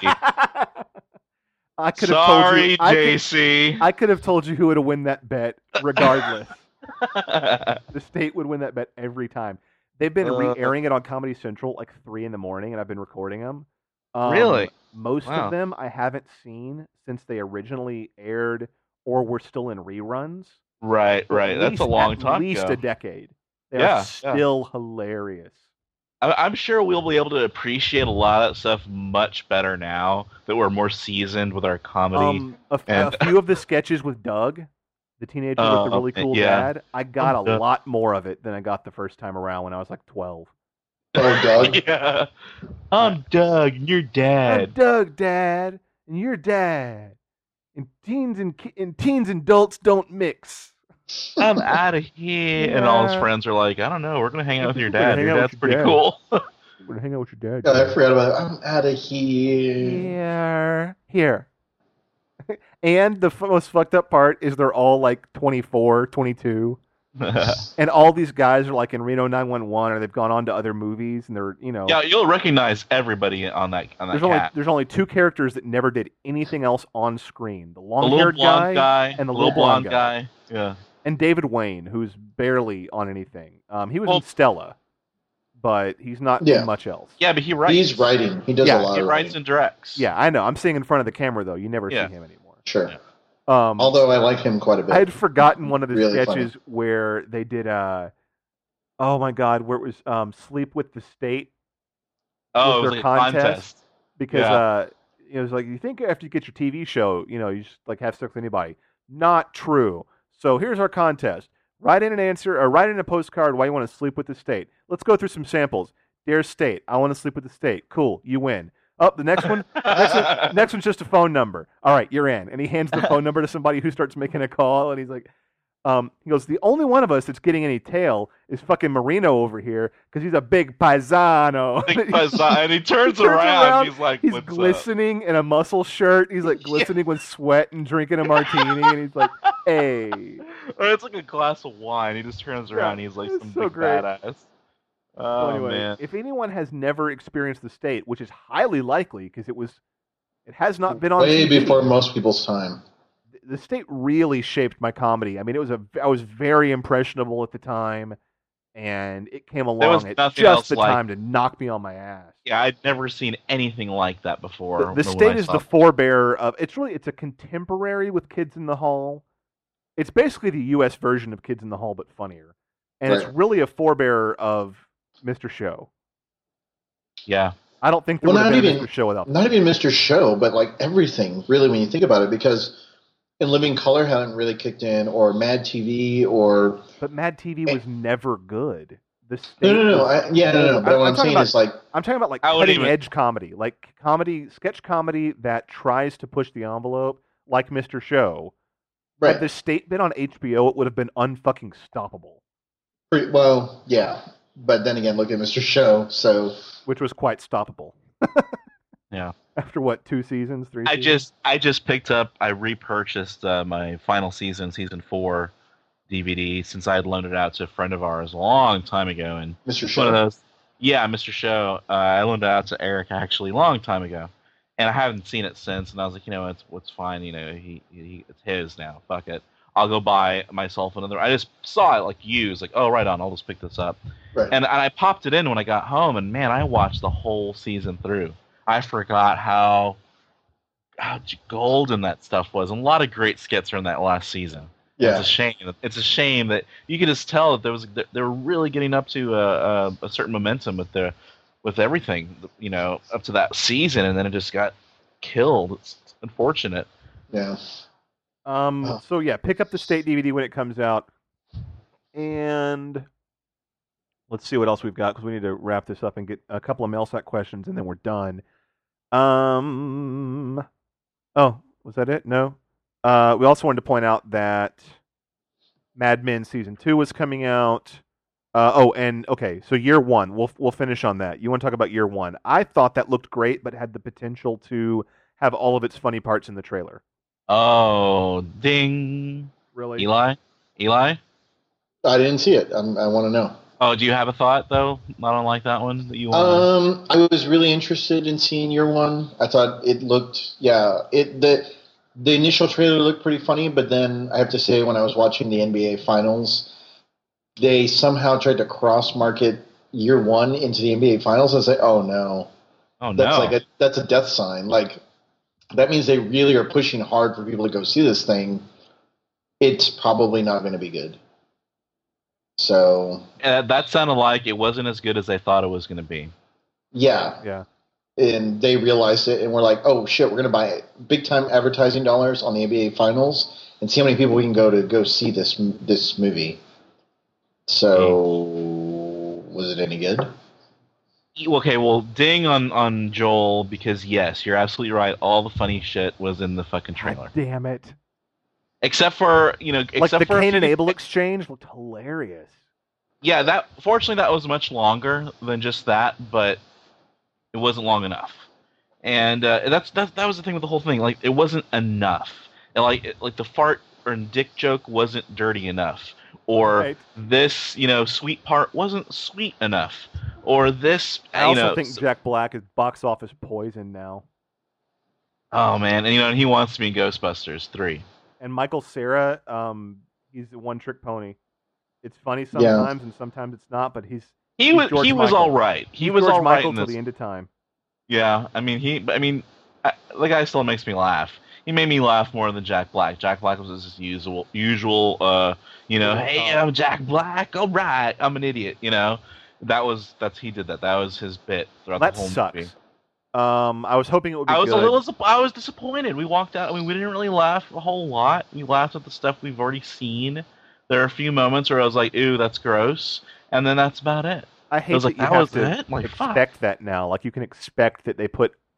I could have told Sorry, you. JC. I could have told you who would win that bet, regardless. The State would win that bet every time. They've been re-airing it on Comedy Central like 3 a.m, and I've been recording them. Really? Most Wow. of them I haven't seen since they originally aired or were still in reruns. Right. That's a long time At least ago. a decade. They're Yeah. still hilarious. I'm sure we'll be able to appreciate a lot of that stuff much better now that we're more seasoned with our comedy. A few of the sketches with Doug, the teenager with the really cool dad, I got a lot more of it than I got the first time around when I was like 12. Oh, Doug. Yeah. I'm Doug, and you're I'm Dad. Doug, Dad, and you're Dad. And teens and adults don't mix. I'm out of here. And all his Yeah. friends are like, I don't know, we're going to hang out with your We're gonna dad. hang Your out with dad's your pretty dad." cool. We're gonna hang out with your dad. God, I forgot about it. I'm out of here. Here. And the most fucked up part is they're all like 24, 22. And all these guys are like in Reno 911 or they've gone on to other movies and they're, Yeah, you'll recognize everybody on that cat. there's only 2 characters that never did anything else on screen. The The little long-haired blonde guy and the little blonde guy. Yeah. and David Wayne, who's barely on anything. He was Well- in Stella, but he's not Yeah. in much else. Yeah, but he writes. He's writing. He does Yeah, a lot He of writes writing. and directs. Yeah, I know. I'm seeing in front of the camera though. You never Yeah. see him anymore. Sure. Yeah. Although I like him quite a bit. I had forgotten one of the Really sketches where they did oh my god, where it was Sleep with the State Oh, with it was their like a contest. contest. Because it was like you think after you get your TV show, you just like have sex with anybody. Not true. So here's our contest. Write in an answer or write in a postcard why you want to sleep with the state. Let's go through some samples. Dear State, I want to sleep with the state. Cool, you win. Oh, the next one. Next one's just a phone number. All right, you're in. And he hands the phone number to somebody who starts making a call, and he's like, he goes, the only one of us that's getting any tail is fucking Marino over here because he's a big paisano. Big paisano. And he turns around. He's like, he's what's glistening in a muscle shirt. He's like glistening with sweat and drinking a martini, and he's like, hey. Or it's like a glass of wine. He just turns around. And he's like some so big great. badass. Well, Oh anyway, man. if anyone has never experienced the state, which is highly likely because it has not been on way TV. before most people's time. The state really shaped my comedy. I mean, I was very impressionable at the time, and it came along at nothing just else the like- time to knock me on my ass. Yeah, I'd never seen anything like that before. The state is the forebearer of. It's a contemporary with Kids in the Hall. It's basically the U.S. version of Kids in the Hall, but funnier, and it's Right. really a forebearer of Mr. Show. Yeah. I don't think there Well, would have not been a even- Mr. Show without. Not even Mr. Show, but like everything, really, when you think about it, because In Living Color hadn't really kicked in, or Mad TV, or But Mad TV was never good. The state no. was- No. But what I'm saying is like, I'm talking about like I wouldn't cutting edge comedy, like sketch comedy that tries to push the envelope, like Mr. Show. right? Had the state been on HBO, it would have been unfucking stoppable, Well, yeah. But then again, look at Mr. Show. So which was quite stoppable. Yeah. After what, 2 seasons, 3 seasons? I just picked up. I repurchased my final season 4 DVD since I had loaned it out to a friend of ours a long time ago, and Mr. one of Show. those. Yeah, Mr. Show. I loaned it out to Eric actually a long time ago, and I haven't seen it since. And I was like, it's fine. It's his now. Fuck it. I'll go buy myself another. I just saw it like used. Like, oh, right on. I'll just pick this up. Right. And I popped it in when I got home, and man, I watched the whole season through. I forgot how golden that stuff was. And a lot of great skits from that last season. Yeah. It's a shame. It's a shame that you could just tell that they were really getting up to a certain momentum with everything, up to that season, and then it just got killed. It's unfortunate. Yeah. So yeah, pick up the state DVD when it comes out, and let's see what else we've got because we need to wrap this up and get a couple of MailSat questions, and then we're done. Oh, was that it? No. We also wanted to point out that Mad Men season 2 was coming out. So year 1, we'll finish on that. You want to talk about year 1? I thought that looked great, but had the potential to have all of its funny parts in the trailer. Oh, ding! Really? Eli? I didn't see it. I want to know. Oh, do you have a thought though? Not unlike that one that you want. I was really interested in seeing year 1. I thought it looked, the initial trailer looked pretty funny, but then I have to say, when I was watching the NBA Finals, they somehow tried to cross-market year 1 into the NBA Finals. I was like, oh no, that's a death sign. Like, that means they really are pushing hard for people to go see this thing. It's probably not going to be good. So that sounded like it wasn't as good as they thought it was going to be. yeah. And they realized it, and we're like, oh shit, we're going to buy big-time advertising dollars on the NBA Finals and see how many people we can go see this movie. So, was it any good? Okay, well, ding on Joel, because yes, you're absolutely right. All the funny shit was in the fucking trailer. God damn it. Except for, Like except the for Cain and Abel exchange looked hilarious. Yeah, fortunately that was much longer than just that, but it wasn't long enough. And that was the thing with the whole thing. Like, it wasn't enough. And like the fart or dick joke wasn't dirty enough. Or Right. this, sweet part wasn't sweet enough. Or this, I also think Jack Black is box office poison now. Oh man, and he wants to be in Ghostbusters 3. And Michael Cera, he's a one-trick pony. It's funny sometimes, and sometimes it's not. But He was Michael. all right. He He's was George all right Michael in till this. the end of time. Yeah, the guy still makes me laugh. He made me laugh more than Jack Black. Jack Black was his usual, hey, I'm Jack Black. All right, I'm an idiot. He did that. That was his bit throughout That the whole sucks. movie. I was hoping it would be good. I was disappointed. We walked out. We didn't really laugh a whole lot. We laughed at the stuff we've already seen. There are a few moments where I was like, "Ooh, that's gross," and then that's about it. I hate was like, that you that have was to it? Like, fuck. expect that now. Like, you can expect that they put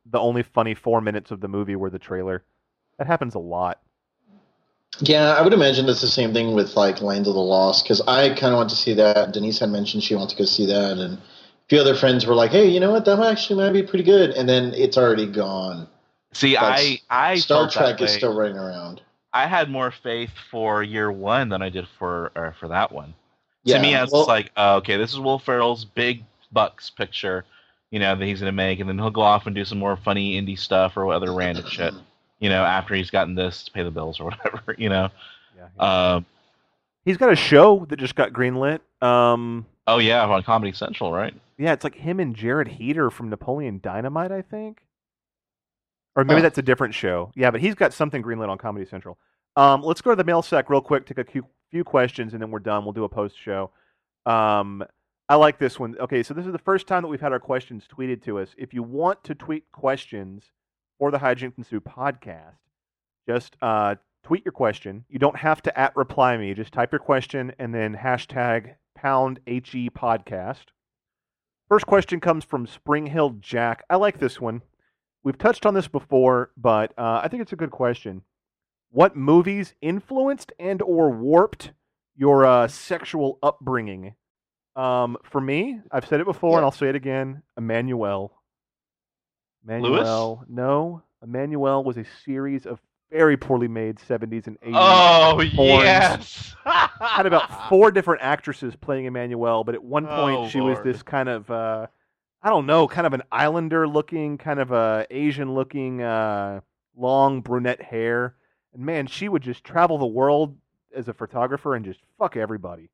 the only funny 4 minutes of the movie were the trailer. That happens a lot. Yeah, I would imagine that's the same thing with like Land of the Lost, because I kind of want to see that. Denise had mentioned she wanted to go see that, and a few other friends were like, "Hey, you know what? That actually might be pretty good," and then it's already gone. See, But I Star felt that Trek is way. still running around. I had more faith for year one than I did for that one. Yeah, To me, I was well, like, okay, this is Will Ferrell's big bucks picture, that he's gonna make, and then he'll go off and do some more funny indie stuff or other random shit, after he's gotten this to pay the bills or whatever, Yeah. Um, He's got a show that just got greenlit. oh yeah, on Comedy Central, right? Yeah, it's like him and Jared Heater from Napoleon Dynamite, I think. Or maybe Huh. that's a different show. Yeah, but he's got something greenlit on Comedy Central. Let's go to the mail sack real quick, take a few questions, and then we're done. We'll do a post show. I like this one. Okay, so this is the first time that we've had our questions tweeted to us. If you want to tweet questions for the Hijinks and Sue podcast, just tweet your question. You don't have to @reply me. Just type your question and then hashtag #HE podcast. First question comes from Spring Hill Jack. I like this one. We've touched on this before, but I think it's a good question. What movies influenced and or warped your sexual upbringing? For me, I've said it before and I'll say it again. Emmanuel. Lewis? No. Emmanuel was a series of very poorly made 70s and 80s. Oh porns. yes. Had about 4 different actresses playing Emmanuel, but at one point Oh, she was Lord. this kind of I don't know, kind of an islander looking, kind of a Asian looking, long brunette hair. And man, she would just travel the world as a photographer and just fuck everybody.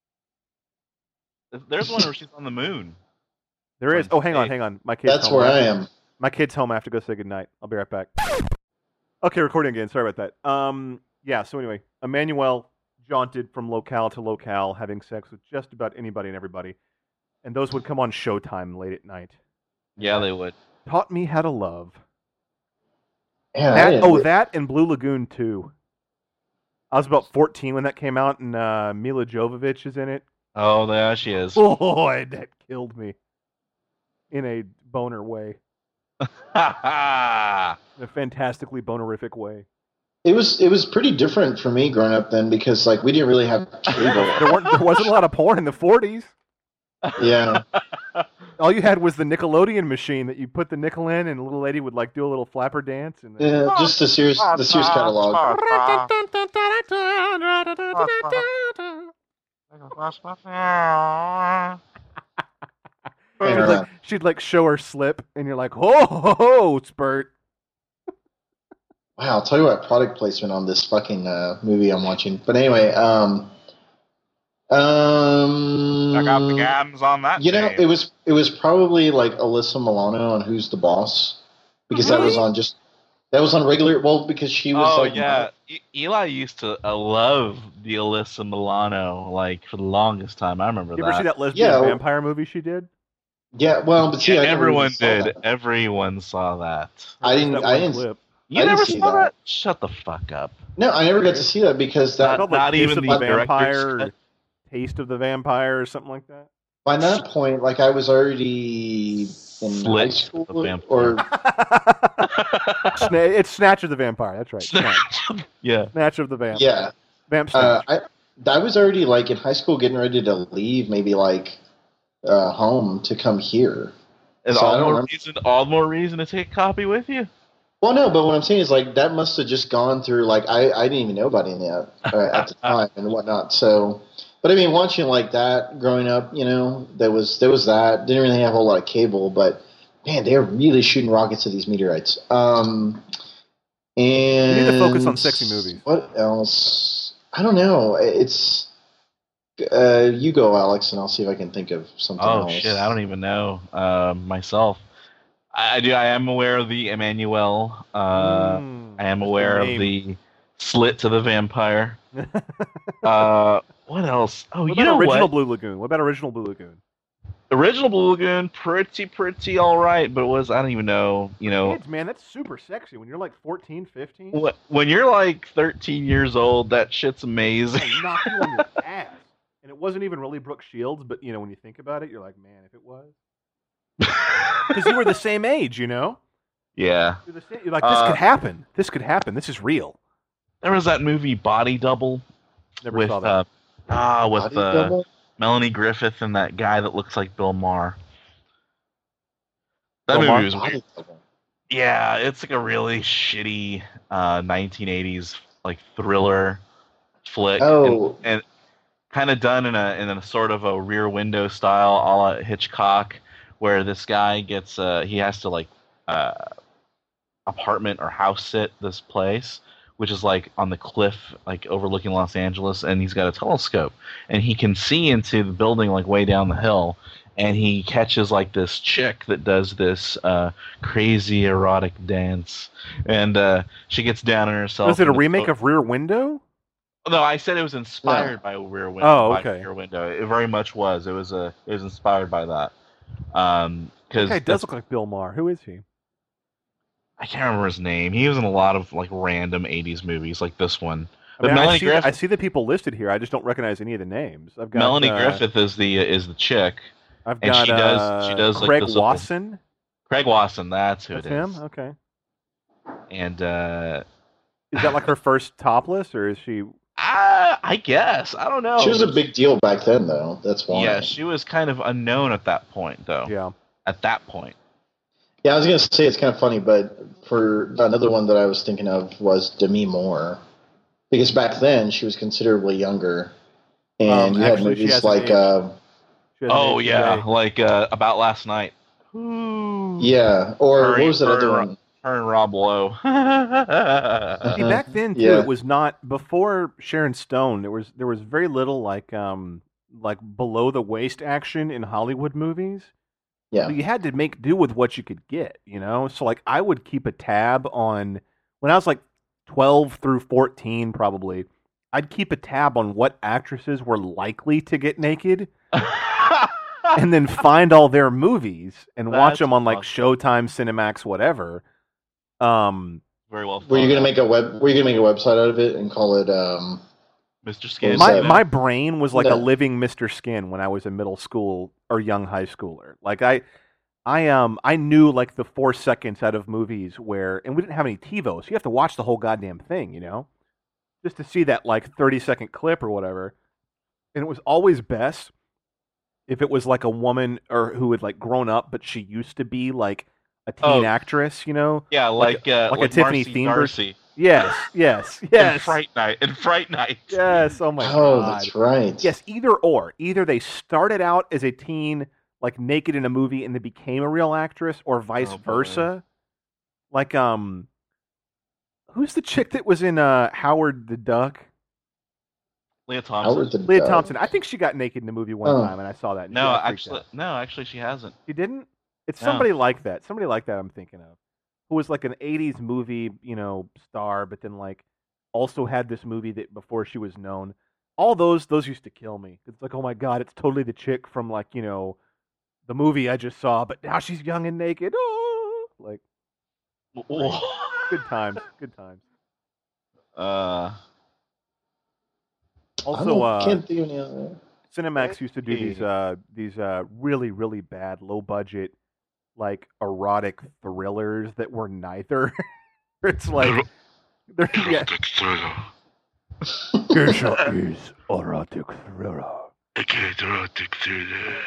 There's one where she's on the moon. There is. Oh, hang on. My kid's that's home. where I am. My kid's home. I have to go say goodnight. I'll be right back. Okay, recording again. Sorry about that. Yeah, so anyway, Emmanuel jaunted from locale to locale, having sex with just about anybody and everybody. And those would come on Showtime late at night. Yeah, they would. Taught me how to love. Yeah, That and Blue Lagoon 2. I was about 14 when that came out, and Mila Jovovich is in it. Oh, there she is. Boy, that killed me. In a boner way. In a fantastically bonerific way. It was pretty different for me growing up then, because like we didn't really have cable. There wasn't a lot of porn in the 40s. Yeah. All you had was the Nickelodeon machine that you put the nickel in, and the little lady would like do a little flapper dance. And Yeah, just the Sears catalog. She'd like show her slip, and you're like, oh, spurt. Wow, I'll tell you what, product placement on this fucking movie I'm watching. But anyway, Check out the gams on that. you know, name. it was probably like Alyssa Milano on Who's the Boss, because that was on regular. Well, because she was Oh like, yeah, Eli used to love the Alyssa Milano like for the longest time. I remember You that. ever see that lesbian Yeah. vampire movie she did? yeah. Well, but see, Yeah, I never everyone even saw did. that. Everyone saw that. I didn't. That I one didn't. clip. You I didn't never see saw that. that? Shut the fuck up. No, I never got to see that because that It's called, Not Taste even of the the vampire, director's or Taste of the Vampire, or something like that. by that point, like I was already in Slit high school, the vampire. or It's Snatch of the Vampire. That's right. Snatch, Yeah. Snatch of the Vampire. yeah. Vamp Snatch. I was already like in high school, getting ready to leave, maybe like home to come here. And So I don't all more reason to take a copy with you. Well, no, but what I'm saying is like that must have just gone through. Like I didn't even know about any of that at the time and whatnot. So, but I mean, watching like that growing up, you know, there was that. Didn't really have a whole lot of cable, but man, they're really shooting rockets at these meteorites. And You need to focus on sexy movies. What else? I don't know. It's you go, Alex, and I'll see if I can think of something Oh else. shit, I don't even know myself. I do. I am aware of the Emmanuel. I am aware of the Slit to the Vampire. What else? Oh, What you about know original what? Blue Lagoon? What about original Blue Lagoon? Original Blue Lagoon, pretty all right, but it was I don't even know. You know, Kids, man, that's super sexy when you're like 14, 15. when you're like 13 years old, that shit's amazing. They knock you on your ass. And it wasn't even really Brooke Shields, but you know, when you think about it, you're like, man, if it was. Because you were the same age, you know? Yeah. You're like, this could happen. This could happen. This is real. There was that movie Body Double Never with saw that. with Melanie Griffith and that guy that looks like Bill Maher. That Bill movie was Body weird. Double. Yeah, it's like a really shitty 1980s like thriller flick. Oh. And kind of done in a sort of a Rear Window style, a la Hitchcock, where this guy gets he has to like apartment or house sit this place, which is like on the cliff, like overlooking Los Angeles, and he's got a telescope, and he can see into the building like way down the hill, and he catches like this chick that does this crazy erotic dance, and she gets down on herself. Was it a remake of Rear Window? No, I said it was inspired by Rear Window. Oh, okay. Rear Window. It very much was. It was inspired by that. Because That guy does look like Bill Maher. Who is he? I can't remember his name. He was in a lot of like random '80s movies, like this one. I But mean, Melanie Griffith. I see the people listed here. I just don't recognize any of the names. I've got Melanie Griffith is the chick. I've and got she does like Craig this little- Wasson. Craig Wasson. That's who That's it is. him. Okay. And Is that like her first topless, or is she? I guess I don't know. She was a big deal back then, though. That's why. Yeah, she was kind of unknown at that point, though. Yeah. At that point. Yeah, I was going to say it's kind of funny, but for another one that I was thinking of was Demi Moore. Because back then, she was considerably younger. And you had actually, she movies hasn't like... aged. She hasn't Oh aged yeah, today. like About Last Night. Ooh. yeah, or Her- what was that her- other one? Her and Rob Lowe. See, back then too, Yeah. it was not before Sharon Stone. There was very little like below the waist action in Hollywood movies. Yeah. So you had to make do with what you could get, you know. So like I would keep a tab on when I was like 12 through 14, probably. I'd keep a tab on what actresses were likely to get naked, and then find all their movies and watch That's them on like awesome. Showtime, Cinemax, whatever. Very well. Were you thought gonna make a website out of it and call it Mr. Skin? My- My brain was like a No. living Mr. Skin when I was in middle school or young high schooler. Like I knew like the 4 seconds out of movies where, and we didn't have any TiVo, so you have to watch the whole goddamn thing, you know, just to see that like 30-second clip or whatever. And it was always best if it was like a woman or who had like grown up, but she used to be like a teen actress, you know. Yeah, like a Tiffany Marcy Thielenberg. Darcy. Yes, yes, In yes, Fright Night. In Fright Night. yes. Oh my Oh, god. that's right. Yes, either or. Either they started out as a teen, like naked in a movie, and they became a real actress, or vice Oh, boy. versa. Like, who's the chick that was in Howard the Duck? Leah Thompson. Howard the Leah Duck. Thompson. I think she got naked in a movie one Oh. time, and I saw that. and she No, got freaked out. actually, she hasn't. She didn't. It's No. somebody like that. Somebody like that. I'm thinking of, who was like an '80s movie, you know, star, but then like also had this movie that before she was known. All those used to kill me. It's like, oh my god, it's totally the chick from like, you know, the movie I just saw, but now she's young and naked. Oh, like good times, good times. Also, can't think of any other. Cinemax used to do these really really bad low budget like erotic thrillers that were neither. It's like they're yeah. Erotic thriller. Geisha is erotic thriller. Okay, erotic thriller.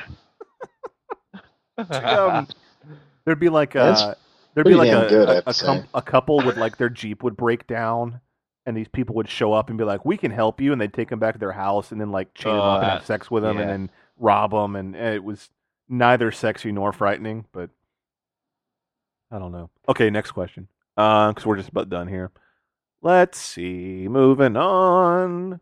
There'd be like That's there'd be pretty like damn good, I have to say. a couple with like their Jeep would break down, and these people would show up and be like, "We can help you," and they'd take them back to their house and then like chain them up and have sex with them and yeah. then rob them, and it was neither sexy nor frightening, but I don't know. Okay, next question. Because we're just about done here. Let's see. Moving on.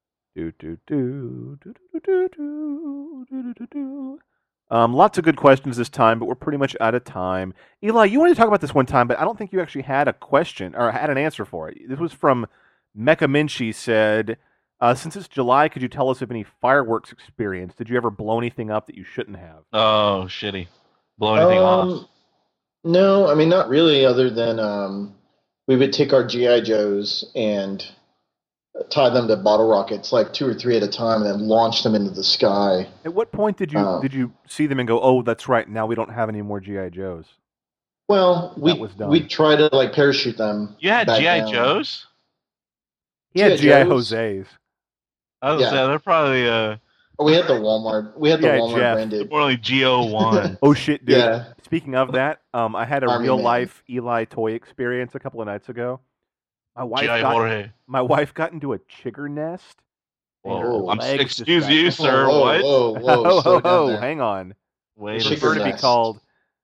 Lots of good questions this time, but we're pretty much out of time. Eli, you wanted to talk about this one time, but I don't think you actually had a question or had an answer for it. This was from Mecha Minchi said, since it's July, could you tell us of any fireworks experience? Did you ever blow anything up that you shouldn't have? Oh, shitty. Blow anything off. No, I mean not really. Other than we would take our GI Joes and tie them to bottle rockets, like 2 or 3 at a time, and then launch them into the sky. At what point did you see them and go, "Oh, that's right. Now we don't have any more GI Joes"? Well, That was dumb. we try to like parachute them. You had back GI down. Joes. He had G.I. GI Joes. Jose's. I was Yeah. saying they're probably Oh, we had the Walmart. We had the Yeah, Walmart Jeff. branded. more like GO1. Oh shit, dude! Yeah. Speaking of that, I had a Army real Man. life Eli toy experience a couple of nights ago. My GI Jorge. wife got into a chigger nest. and her Whoa. legs Excuse just you, got- sir. Whoa, What? Whoa, whoa, Ho, slow ho, down ho, there. hang on. Wait Chicken a Prefer to be nest. called.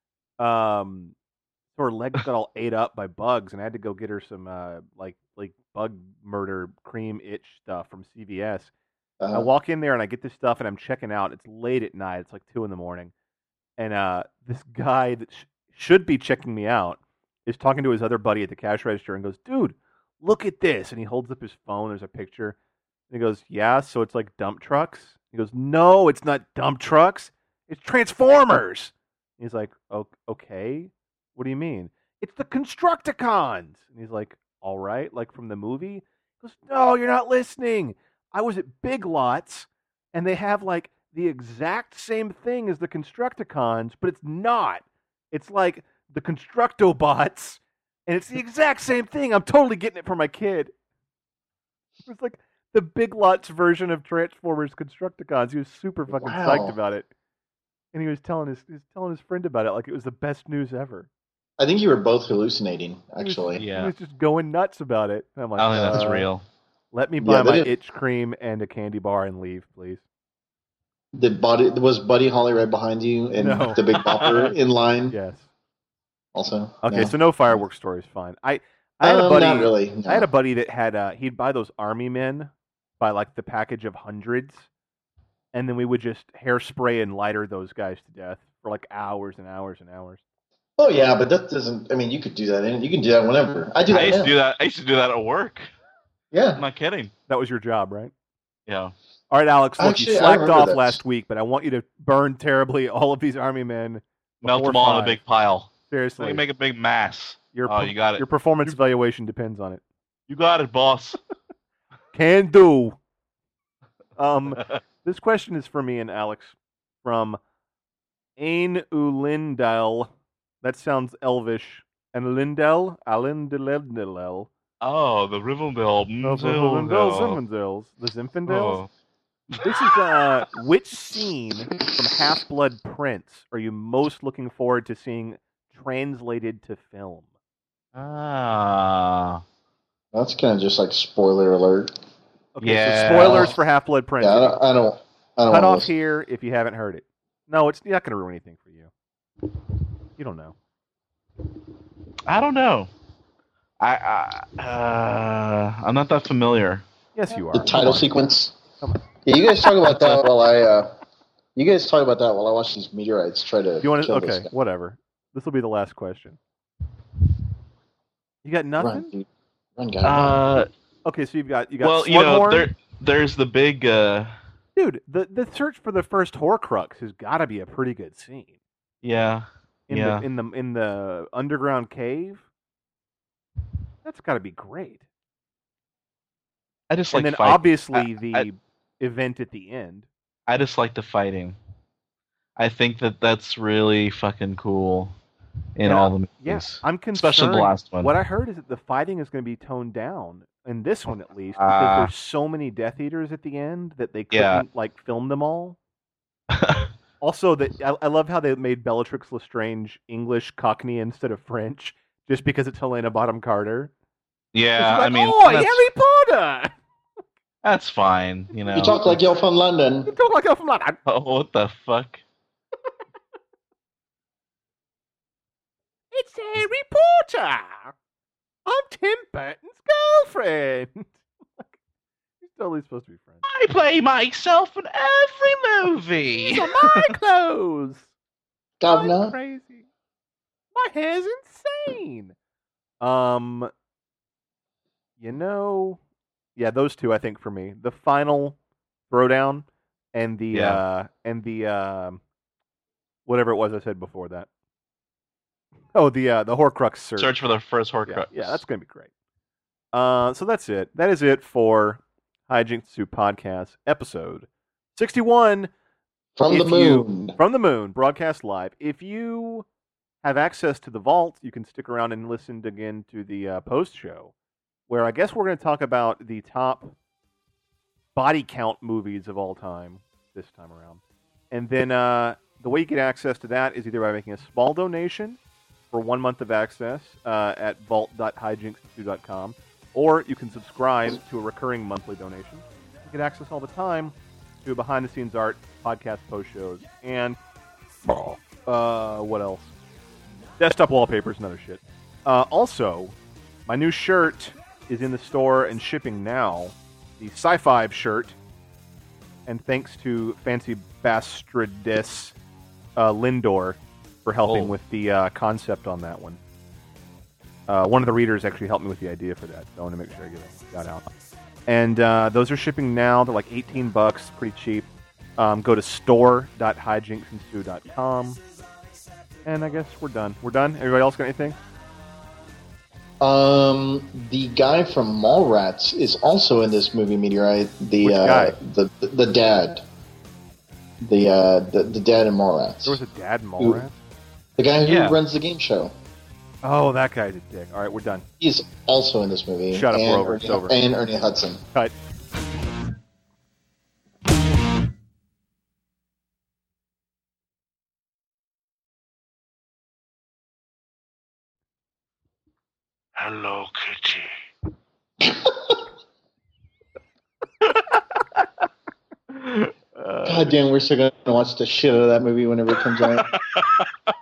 Her legs got all ate up by bugs, and I had to go get her some like bug murder cream itch stuff from CVS. I Uh-huh. walk in there and I get this stuff, and I'm checking out. It's late at night. It's like 2 a.m. And this guy that should be checking me out is talking to his other buddy at the cash register and goes, "Dude, look at this!" And he holds up his phone. There's a picture, and he goes, "Yeah, so it's like dump trucks." He goes, "No, it's not dump trucks. It's Transformers." He's like, "Okay, what do you mean?" "It's the Constructicons." And he's like, "All right, like from the movie?" He goes, "No, you're not listening. I was at Big Lots, and they have like the exact same thing as the Constructicons, but it's not. It's like the Constructobots, and it's the exact same thing. I'm totally getting it for my kid." It was like the Big Lots version of Transformers Constructicons. He was super fucking psyched Wow. about it, and he was telling his friend about it like it was the best news ever. I think you were both hallucinating, He was- actually. Yeah. he was just going nuts about it. And I'm like, I don't think that's Uh, real. let me yeah, buy they my didn't- itch cream and a candy bar and leave, please. Was Buddy Holly right behind you and No. the Big Bopper in line Yes. also? Okay, No? so no fireworks stories. Fine. I had a buddy. Not really. No. I had a buddy that had he'd buy those army men by like the package of hundreds, and then we would just hairspray and lighter those guys to death for like hours and hours and hours. Oh yeah, but that doesn't. I mean, you could do that. You can do that whenever. I do that. I used now. to do that. I used to do that at work. Yeah. I'm not kidding. That was your job, right? Yeah. All right, Alex. Look, Actually, you I slacked remember off this. last week, but I want you to burn terribly all of these army men. Melt before them all in a 5. big pile. So Seriously, you can make a big mass. your Oh, you got it. Your performance evaluation depends on it. You got it, boss. Can do. This question is for me and Alex from Ain Ulindel. That sounds elvish. And Lindell, Alindel, Oh, the Rivendell. Zinfandels, the Zinfandels. Oh. This is which scene from Half-Blood Prince are you most looking forward to seeing translated to film? Ah. That's kind of just like spoiler alert. Okay, Yeah. so spoilers for Half-Blood Prince. Yeah, I don't. Cut wanna off listen. here if you haven't heard it. No, it's not going to ruin anything for you. You don't know. I don't know. I'm not that familiar. Yes, you are. The Come title on. sequence. Come on. Yeah, you guys talk about that while I. You guys talk about that while I watch these meteorites try to. You want to? kill this Okay, guy. whatever. This will be the last question. You got nothing? Run, dude. Run, guy. run. Okay, so you got Well, you know, Slughorn. there's the big. Dude, the search for the first Horcrux has got to be a pretty good scene. Yeah. In Yeah. in the underground cave. That's got to be great. I just And like then fight. obviously the event at the end. I just like the fighting. I think that's really fucking cool in Yeah, all the movies. Yeah, I'm concerned. Especially the last one. What I heard is that the fighting is going to be toned down in this one at least because Ah. there's so many Death Eaters at the end that they couldn't Yeah. like film them all. Also, that I love how they made Bellatrix Lestrange English Cockney instead of French, just because it's Helena Bonham Carter. Yeah, She's like, I mean, "Oh, that's, Harry Potter! that's fine. You know. You talk like you're from London. You talk like you're from London." Oh, what the fuck? It's Harry Potter. I'm Tim Burton's girlfriend. He's totally supposed to be French. I play myself in every movie. These are my clothes. I'm Governor. crazy. My hair's insane. Yeah, those two I think for me. The final throwdown and the whatever it was I said before that. Oh, the Horcrux search. Search for the first Horcrux. Yeah, that's gonna be great. So that's it. That is it for Hijinks 2 Podcast episode 61. From the If you- moon. From the moon, broadcast live. If you have access to the vault, you can stick around and listen again to the post show, where I guess we're going to talk about the top body count movies of all time this time around. And then the way you get access to that is either by making a small donation for 1 month of access at vault.hijinks2.com, or you can subscribe to a recurring monthly donation. You get access all the time to behind-the-scenes art, podcast post shows, and what else? Desktop wallpapers and other shit. Also, my new shirt is in the store and shipping now. The Sci-Fi shirt. And thanks to Fancy Bastardess Lindor for helping with the concept on that one. One of the readers actually helped me with the idea for that, so I want to make sure I get that out. And those are shipping now. They're like $18, pretty cheap. Go to store.hijinksandstew.com. And I guess we're done. We're done? Everybody else got anything? The guy from Mallrats is also in this movie, Meteorite. Which guy? The dad. The dad in Mallrats. There was a dad in Mallrats? The guy who runs the game show. Oh, that guy's a dick. All right, we're done. He's also in this movie. Shut up, we're over. It's over. And Ernie Hudson. Cut. Hello, Kitty. God damn, we're still going to watch the shit out of that movie whenever it comes out.